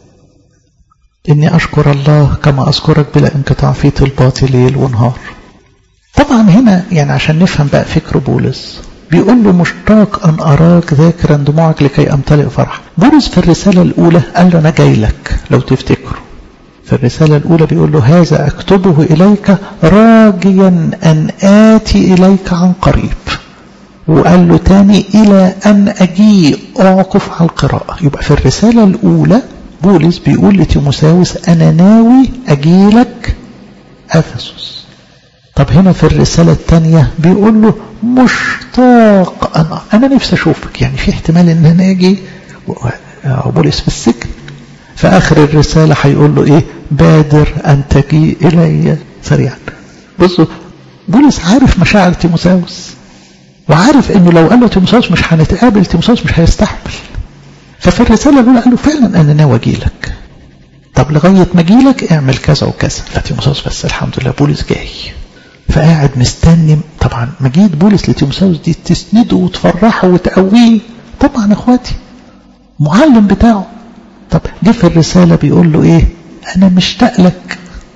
إني أشكر الله كما أذكرك بلا انقطاع في طلباتي ليل ونهار. طبعا هنا يعني عشان نفهم بقى فكر بولس بيقول له مشتاق أن أراك ذاكرا دموعك لكي أمتلئ فرح. بولس في الرسالة الأولى قال له أنا جاي لك لو تفتكروا. في الرسالة الأولى بيقول له هذا أكتبه إليك راجيا أن آتي إليك عن قريب. وقال له تاني إلى أن أجيء أعكف على القراءة. يبقى في الرسالة الأولى بولس بيقول لتيموثاوس أنا ناوي أجيلك أفسس. طب هنا في الرسالة الثانية بيقول له مشتاق أنا أنا نفسي أشوفك. يعني في احتمال إن أنا أجي بولس في السجن. في آخر الرسالة هيقول له إيه؟ بادر أن تجي إلي سريعا. بصوا بولس عارف مشاعر تيموثاوس وعارف إنه لو قال له تيموثاوس مش هنتقابل تيموثاوس مش هيستحمل. ففي الرسالة الأولى قال له فعلا أنا ناوي أجيلك. طب لغاية ما أجيلك اعمل كذا وكذا. فتيموثاوس بس الحمد لله بولس جاي. فقاعد مستني. طبعا مجيد بولس لتيموثاوس دي تسنده وتفرحه وتقويه. طبعا اخواتي معلم بتاعه. طب جه في الرسالة بيقول له ايه؟ انا مشتاق لك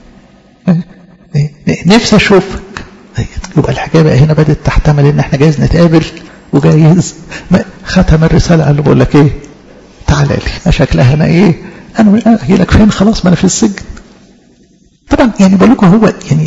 نفسي اشوفك. يبقى الحكايه بقى هنا بدات تحتمل ان احنا جايز نتقابل وجايز. ختم الرساله قال له بقول لك ايه؟ تعالى لي. شكلها انا ايه؟ انا اجي لك فين؟ خلاص ما انا في السجن. طبعا يعني بقول لكم هو يعني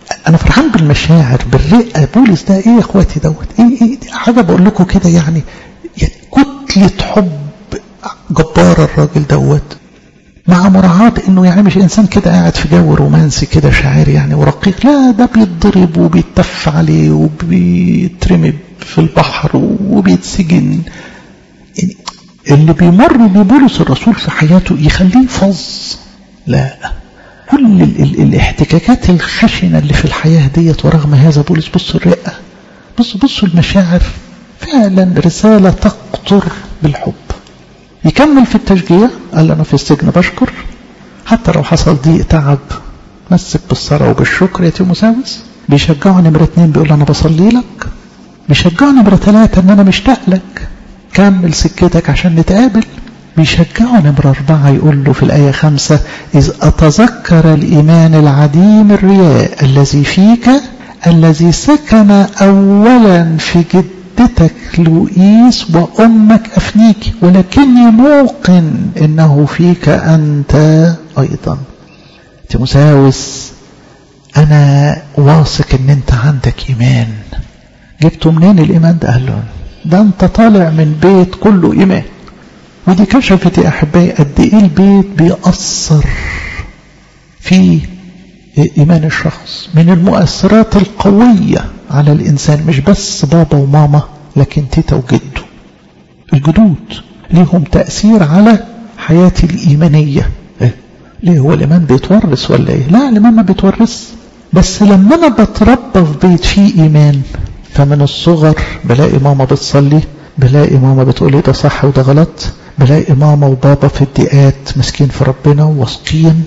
انا فرحان بالمشاعر بالرقه. بولس ده ايه يا اخواتي دوت ايه ايه حاجه بقول لكم كده يعني, يعني كتله حب جباره الراجل دوت، مع مراعاه انه يعني مش انسان كده قاعد في جو رومانسي كده شاعري يعني ورقيق، لا ده بيتضرب وبيتف عليه وبيترمي في البحر وبيتسجن. يعني اللي بيمر ببولس الرسول في حياته يخليه فظ؟ لا، كل ال ال الاحتكاكات الخشنة اللي في الحياة ديت، ورغم هذا بولس بصوا الرقة، بصوا بصوا المشاعر، فعلا رسالة تقطر بالحب. يكمل في التشجيع، قال أنا في السجن بشكر، حتى لو حصل ضيق تعب مسك بالصلاة وبالشكر يا تيموثاوس. بيشجعوا نمرة اتنين، بيقول أنا بصلي لك. بيشجعوا نمرة ثلاثة أن أنا مشتاق لك، كمل سكتك عشان نتقابل. بيشجعوا نمرة أربعة، يقول له في الآية خمسة إذ أتذكر الإيمان العديم الرياء الذي فيك الذي سكن أولا في جدتك لوئيس وأمك أفنيك، ولكني موقن إنه فيك أنت أيضا. تيموثاوس أنا واثق إن أنت عندك إيمان. جبته منين الإيمان ده؟ قال له ده أنت طالع من بيت كله إيمان. ودي كشفت يا أحبائي قد إيه البيت بيأثر في إيمان الشخص. من المؤثرات القوية على الإنسان مش بس بابا وماما، لكن تيتا وجده. الجدود ليهم تأثير على حياتي الإيمانية. إيه؟ ليه؟ هو الإيمان بيتورث ولا إيه؟ لا، الإيمان ما بيتورث، بس لما أنا بتربى في بيت فيه إيمان، فمن الصغر بلاقي ماما بتصلي، بلاقي ماما بتقولي ده صح وده غلط، بلاقي ماما وبابا في الدقات مسكين في ربنا وواثقين،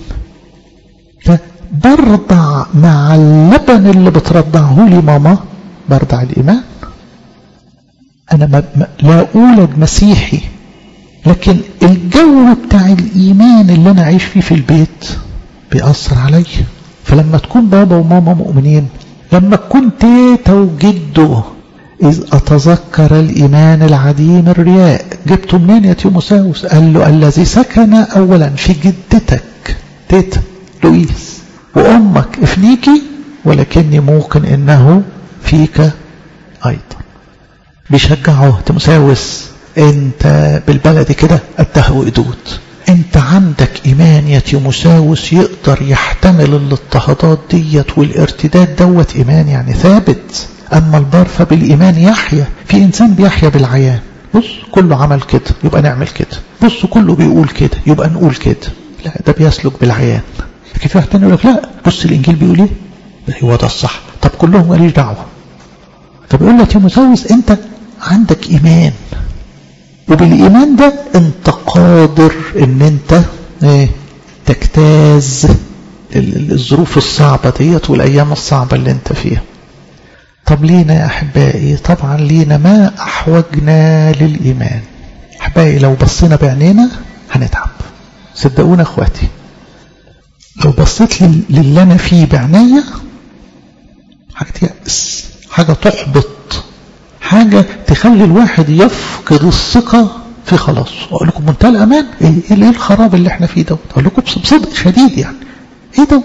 فبرضع مع اللبن اللي بترضعه لي ماما برضع الإيمان. أنا ما لا أولد مسيحي، لكن الجو بتاع الإيمان اللي أنا عايش فيه في البيت بيأثر علي. فلما تكون بابا وماما مؤمنين، لما تكون تيتا وجده، إذ أتذكر الإيمان العديم الرياء. جبته منين يا تيموثاوس؟ قال له الذي سكن أولا في جدتك تيتا لوئيس وأمك إفنيكي، ولكني موقن إنه فيك أيضا. بيشجعه تيموثاوس، أنت بالبلدي كده قدها وقدود، أنت عندك إيمان يا تيموثاوس يقدر يحتمل الاضطهادات ديت والارتداد دوت، إيمان يعني ثابت. أما البار فبالإيمان يحيا. في إنسان بيحيا بالعيان، بص كله عمل كده يبقى نعمل كده، بص كله بيقول كده يبقى نقول كده، لا ده بيسلك بالعيان. لكن في واحد تاني يقول لك لا بص الإنجيل بيقول إيه، هو ده الصح، طب كلهم ماليش دعوة. طب يقول لك تيموثاوس أنت عندك إيمان، وبالإيمان ده أنت قادر إن أنت إيه تجتاز الظروف الصعبة ديت والأيام الصعبة اللي أنت فيها. طب لينا يا أحبائي؟ طبعا لينا ما أحوجنا للإيمان. أحبائي لو بصينا بعينينا هنتعب، صدقونا أخواتي. لو بصيت للي أنا فيه بعناية حاجة تيأس، حاجة تحبط، حاجة تخلي الواحد يفقد الثقة في خلاص. أقول لكم منتهى الأمان، إيه, إيه الخراب اللي احنا فيه دوت؟ أقول لكم بصدق شديد يعني إيه دوت؟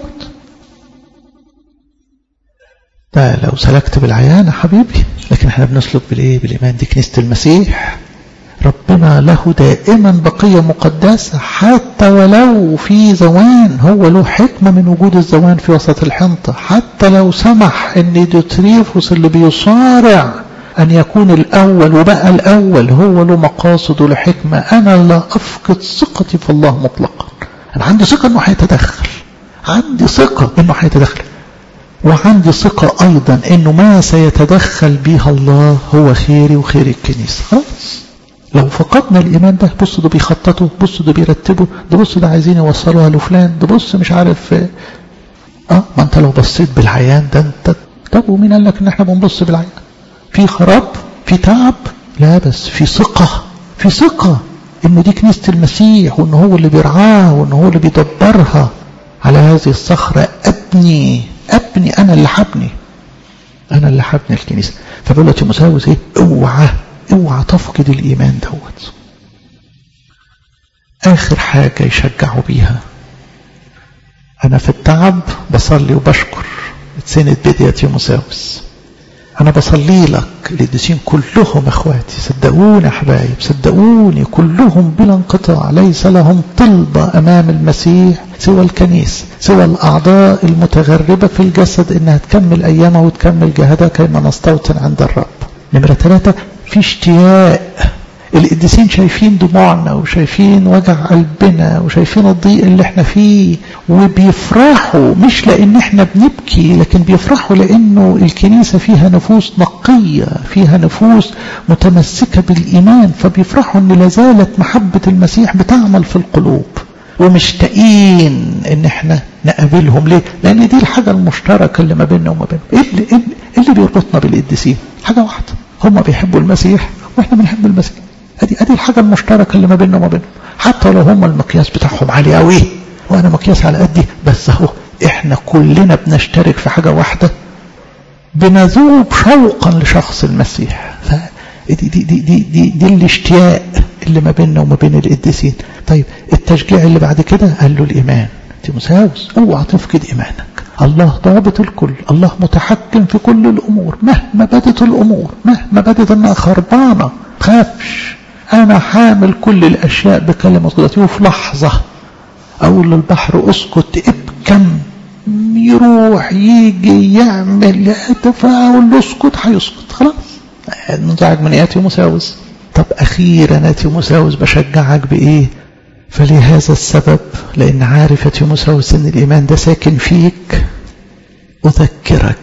ده لو سلكت بالعيان حبيبي، لكن احنا بنسلك بالايه؟ بالايمان. دي كنيسة المسيح، ربنا له دائما بقية مقدسة حتى ولو في زوان. هو له حكمة من وجود الزوان في وسط الحنطة. حتى لو سمح ان ديوتريفوس اللي بيصارع ان يكون الاول وبقى الاول، هو له مقاصد وله حكمة. انا لا افقد ثقتي في الله مطلقا. انا عندي ثقة انه هيتدخل، عندي ثقة انه هيتدخل، وعندي ثقة أيضا أنه ما سيتدخل بها الله هو خيري وخير الكنيسة. خلاص لو فقدنا الإيمان ده، بص ده بيخططوا، بص ده بيرتبوا، ده بص ده عايزين يوصلوها لفلان، ده بص مش عارف اه ما انت لو بصيت بالعيان ده انت. طب ومين قال لك ان احنا بنبص بالعيان؟ في خراب، في تعب، لا بس في ثقة، في ثقة انه دي كنيسة المسيح، وانه هو اللي بيرعاها، وانه هو اللي بيدبرها. على هذه الصخرة أبني أبني أنا اللي حبني أنا اللي حبني الكنيسة. فبقول له تيموثاوس إيه؟ اوعى اوعى تفقد الإيمان دوت. آخر حاجة يشجعوا بيها، أنا في التعب بصلي وبشكر. سنة بداية تيموساوس. أنا بصلي لك القديسين كلهم أخواتي، صدقوني أحبايب، صدقوني كلهم بلا انقطاع ليس لهم طلبة أمام المسيح سوى الكنيسة، سوى الأعضاء المتغربة في الجسد إنها تكمل أيامها وتكمل جهدها كيما نستوطن عند الرب. نمرة ثلاثة، في اشتياق. القديسين شايفين دموعنا وشايفين وجع قلبنا وشايفين الضيق اللي احنا فيه، وبيفرحوا مش لان احنا بنبكي، لكن بيفرحوا لانه الكنيسة فيها نفوس نقية، فيها نفوس متمسكة بالايمان، فبيفرحوا ان لازالت محبة المسيح بتعمل في القلوب، ومشتاقين ان احنا نقابلهم. ليه؟ لان دي الحاجة المشتركة اللي ما بيننا وما بينهم. ايه اللي, اللي بيربطنا بالقديسين؟ حاجة واحدة، هم بيحبوا المسيح واحنا بنحب المسيح. ادي ادي الحاجه المشتركه اللي ما بيننا وما بينهم، حتى لو هم المقياس بتاعهم عالي قوي وانا مقياس على قدي، بس اهو احنا كلنا بنشترك في حاجه واحده، بنذوب شوقا لشخص المسيح. فدي دي دي دي دي, دي الاشتياق اللي ما بيننا وما بين القديسين. طيب التشجيع اللي بعد كده قال له الايمان. تيموساوس اوعى تفقد ايمانك، الله ضابط الكل، الله متحكم في كل الامور، مهما بدت الامور، مهما بدت انها خربانه خافش، انا حامل كل الاشياء بكلمة قدرتي. وفي لحظة اقول للبحر اسكت ابكم، يروح يجي يعمل يهتف، اقول له اسكت هيسكت. خلاص نزعج من يا تيموساوس. طب اخيرا يا تيموساوس بشجعك بايه؟ فلهذا السبب، لان عارف يا تيموساوس ان الايمان ده ساكن فيك، اذكرك.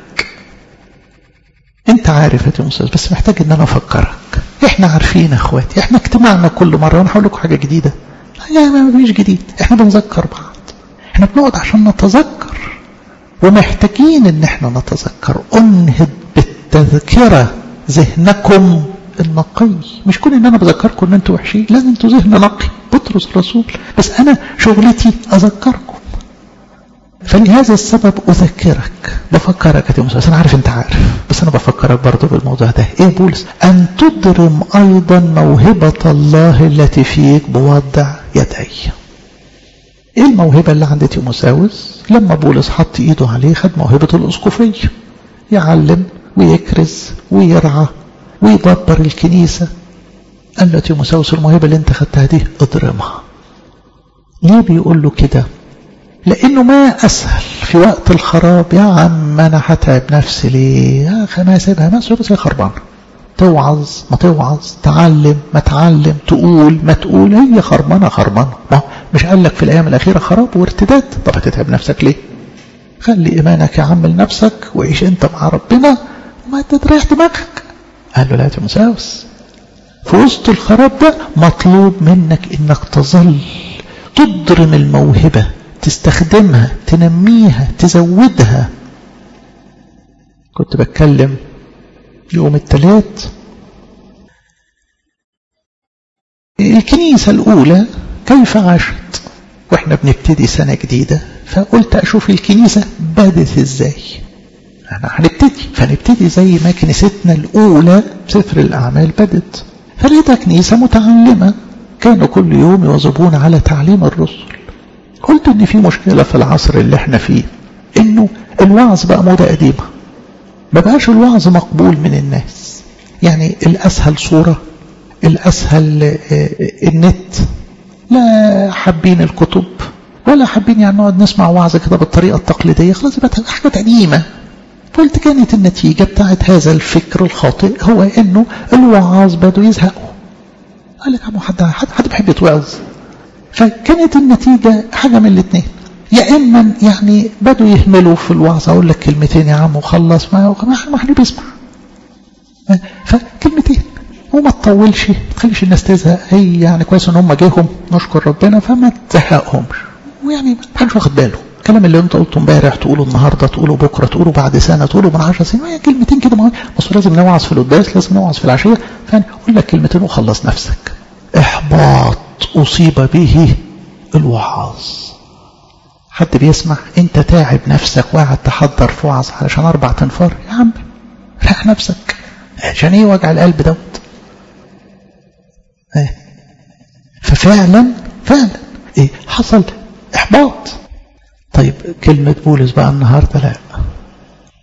انت عارف يا تيموساوس، بس محتاج ان انا افكرك. احنا عارفين يا اخواتي، احنا اجتماعنا كل مرة وانا هقول لكم حاجة جديدة، لا ما فيش جديد، احنا بنذكر بعض، احنا بنقعد عشان نتذكر، ومحتاجين ان احنا نتذكر. انهض بالتذكرة ذهنكم النقي. مش كون ان انا بذكركم ان انتوا وحشين، لازم انتوا ذهن نقي. بطرس الرسول، بس انا شغلتي اذكركم. فلهذا السبب أذكرك، بفكرك يا تيموساوس. أنا عارف أنت عارف، بس أنا بفكرك برضو بالموضوع ده. إيه بولس؟ أن تضرم أيضا موهبة الله التي فيك بوضع يدي. إيه الموهبة اللي عند تيموساوس؟ لما بولس حط إيده عليه خد موهبة الأسقفية، يعلم ويكرز ويرعى ويدبر الكنيسة. قال له تيموساوس الموهبة اللي أنت خدتها دي اضرمها. ليه بيقول له كده؟ لأنه ما أسهل في وقت الخراب. يا عم أنا هتعب نفسي ليه؟ يا أخي ما سيبها، ما سيبها زي خربانة. توعظ ما توعظ، تعلم ما تعلم، تقول ما تقول، هي خربانة خربانة. ما مش قال لك في الأيام الأخيرة خراب وارتداد؟ طب هتتعب نفسك ليه؟ خلي إيمانك يا عم لنفسك وعيش أنت مع ربنا وما تريح دماغك. قال له لا يا تيموساوس، في وسط الخراب ده مطلوب منك إنك تظل تضرم الموهبة، تستخدمها، تنميها، تزودها. كنت بتكلم يوم الثلاث الكنيسة الأولى كيف عاشت وإحنا بنبتدي سنة جديدة، فقلت أشوف الكنيسة بدت إزاي. احنا هنبتدي، فنبتدي زي ما كنيستنا الأولى بسفر الأعمال بدت. فلقيتها كنيسة متعلمة، كانوا كل يوم يواظبون على تعليم الرسل. قلت ان في مشكلة في العصر اللي احنا فيه، انه الوعظ بقى موضة قديمة، ما بقاش الوعظ مقبول من الناس. يعني الاسهل صورة، الاسهل النت، لا حابين الكتب ولا حابين يعني نقعد نسمع وعظ كده بالطريقة التقليدية. خلاص بقت حاجة قديمة. قلت كانت النتيجة بتاعت هذا الفكر الخاطئ هو انه الوعظ بدوا يزهقوا. قال لك يا عم حد حد بيحب يتوعظ. فكانت النتيجة حاجة من الاثنين، يا إما يعني بدوا يهملوا في الوعظ، أقول لك كلمتين يا عم وخلص، ما ما حد بيسمع، فكلمتين وما تطولش، ما تخليش الناس تزهق. هي يعني كويس ان هم جيهم نشكر ربنا، فما تزهقهمش، ويعني ما حدش واخد باله. الكلام اللي انت قلته امبارح تقوله النهارده، تقوله بكره، تقوله بعد سنه، تقوله من عشر سنين، هي كلمتين كده. ما بس لازم نوعظ في القداس، لازم نوعظ في العشيه، فانا اقول لك كلمتين وخلص نفسك. احباط أصيب به الوعظ. حد بيسمع؟ انت تعب نفسك وقاعد تحضر في وعظ علشان اربع تنفار، يا عم ريح نفسك. عشان ايه وجع القلب دوت؟ ايه ففعلا فعلا ايه حصل؟ احباط. طيب كلمة بولس بقى النهارده، لا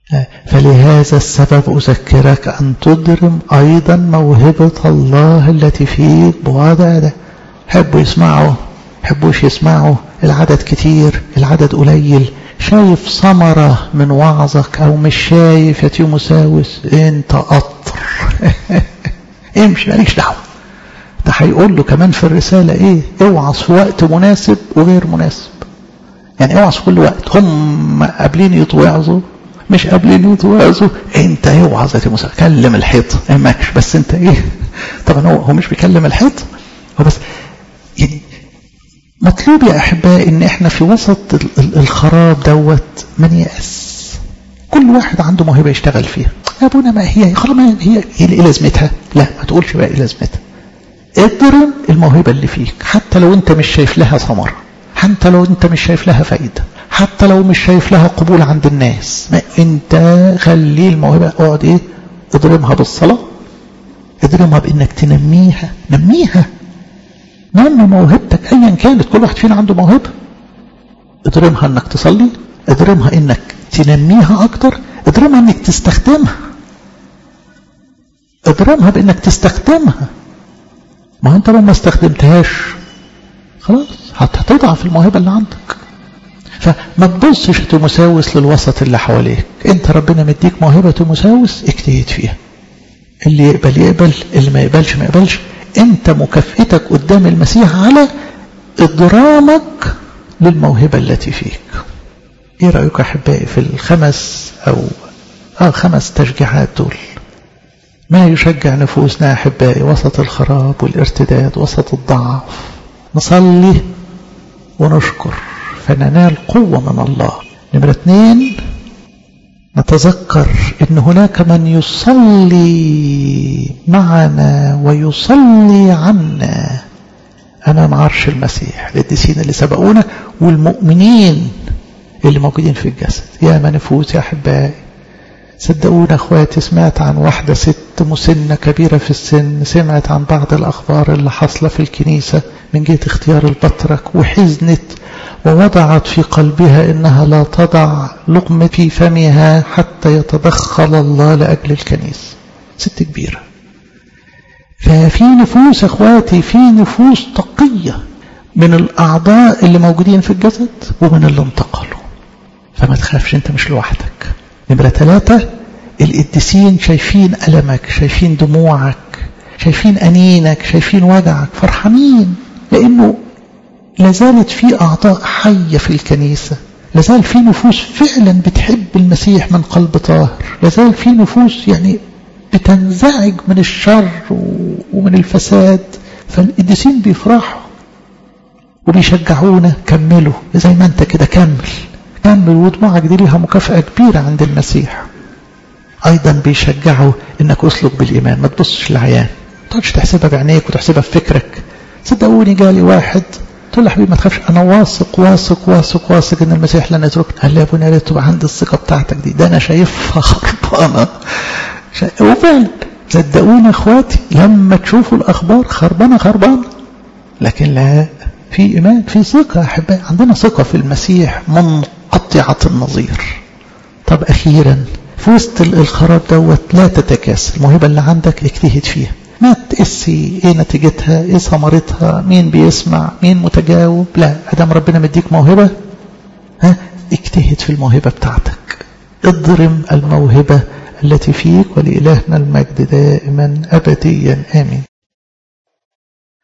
فلهذا السبب أذكرك أن تدرم أيضا موهبة الله التي فيك بوضع ده. حبوا يسمعوا حبوش يسمعوا، العدد كتير العدد قليل، شايف ثمرة من وعظك أو مش شايف يا تيموساوس انت قطر امشي ماليش دعوة. ده هيقول له كمان في الرسالة ايه؟ اوعظ في وقت مناسب وغير مناسب. يعني اوعظ في كل وقت، هم قابلين يتوعظوا مش قابلين يتوعظوا، انت اوعظ يا تيموساوس، كلم الحيط امكش بس انت ايه. طبعا هو, هو مش بيكلم الحيط، هو بس يعني مطلوب يا احبائي ان احنا في وسط الخراب دوت ما نيأس. كل واحد عنده موهبه يشتغل فيها. يا ابونا ما هي خلاص ما هي ايه لازمتها؟ لا ما تقولش بقى ايه لازمتها. اضرب الموهبه اللي فيك حتى لو انت مش شايف لها ثمره، حتى لو انت مش شايف لها فايده، حتى لو مش شايف لها قبول عند الناس، ما انت خلي الموهبه اقعد ايه؟ اضربها بالصلاه، اضربها بانك تنميها، نميها نمي موهبتك ايا كانت. كل واحد فينا عنده موهبه، اضربها انك تصلي، اضربها انك تنميها اكتر، اضربها انك تستخدمها، اضربها بانك تستخدمها. ما انت لو ما استخدمتهاش خلاص هتضعف الموهبه اللي عندك. فما تبصش تيموساوس للوسط اللي حواليك، انت ربنا مديك موهبه تيموساوس اجتهد فيها. اللي يقبل يقبل، اللي ما يقبلش ما يقبلش. انت مكافئتك قدام المسيح على اضرامك للموهبه التي فيك. ايه رايك احبائي في الخمس او اه خمس تشجيعات دول؟ ما يشجع نفوسنا احبائي وسط الخراب والارتداد، وسط الضعف. نصلي ونشكر فننال قوه من الله. نمره اثنين، نتذكر ان هناك من يصلي معنا ويصلي عنا امام عرش المسيح، القديسين اللي سبقونا والمؤمنين اللي موجودين في الجسد. يا ما نفوس يا احبائي، صدقونا اخواتي، سمعت عن واحدة ست مسنة كبيرة في السن، سمعت عن بعض الاخبار اللي حصلة في الكنيسة من جهة اختيار البطرك، وحزنت ووضعت في قلبها انها لا تضع لقمة في فمها حتى يتدخل الله لاجل الكنيسة. ست كبيرة. ففي نفوس اخواتي، في نفوس تقية من الاعضاء اللي موجودين في الجسد ومن اللي انتقلوا. فما تخافش، انت مش لوحدك. نمرة ثلاثة، القديسين شايفين ألمك، شايفين دموعك، شايفين أنينك، شايفين وجعك، فرحانين لأنه لازالت في أعضاء حية في الكنيسة، لازال في نفوس فعلا بتحب المسيح من قلب طاهر، لازال في نفوس يعني بتنزعج من الشر ومن الفساد. فالقديسين بيفرحوا وبيشجعونا، كملوا زي ما انت كده، كمل كمل، ودموعك دي ليها مكافأة كبيرة عند المسيح. أيضا بيشجعوا إنك أسلك بالإيمان، ما تبصش للعيان، ما تقعدش تحسبها بعينيك وتحسبها بفكرك. صدقوني جالي واحد تقول له حبيبي ما تخافش، أنا واثق واثق واثق واثق إن المسيح لن يتركني. قال لي يا ابونا يا ريت تبقى عندي الثقة بتاعتك دي، ده أنا شايفها خربانة. وفعلا صدقوني إخواتي، لما تشوفوا الأخبار خربانة خربانة، لكن لا، في إيمان، في ثقة يا أحبائي، عندنا ثقة في المسيح منقطعة النظير. طب أخيرا، في وسط الخراب دوت لا تتكاسل، الموهبة اللي عندك اجتهد فيها، ما تقسي ايه نتيجتها، ايه ثمرتها، مين بيسمع، مين متجاوب. لا، ادام ربنا مديك موهبة، ها اجتهد في الموهبة بتاعتك، اضرم الموهبة التي فيك. ولإلهنا المجد دائما أبديا آمين.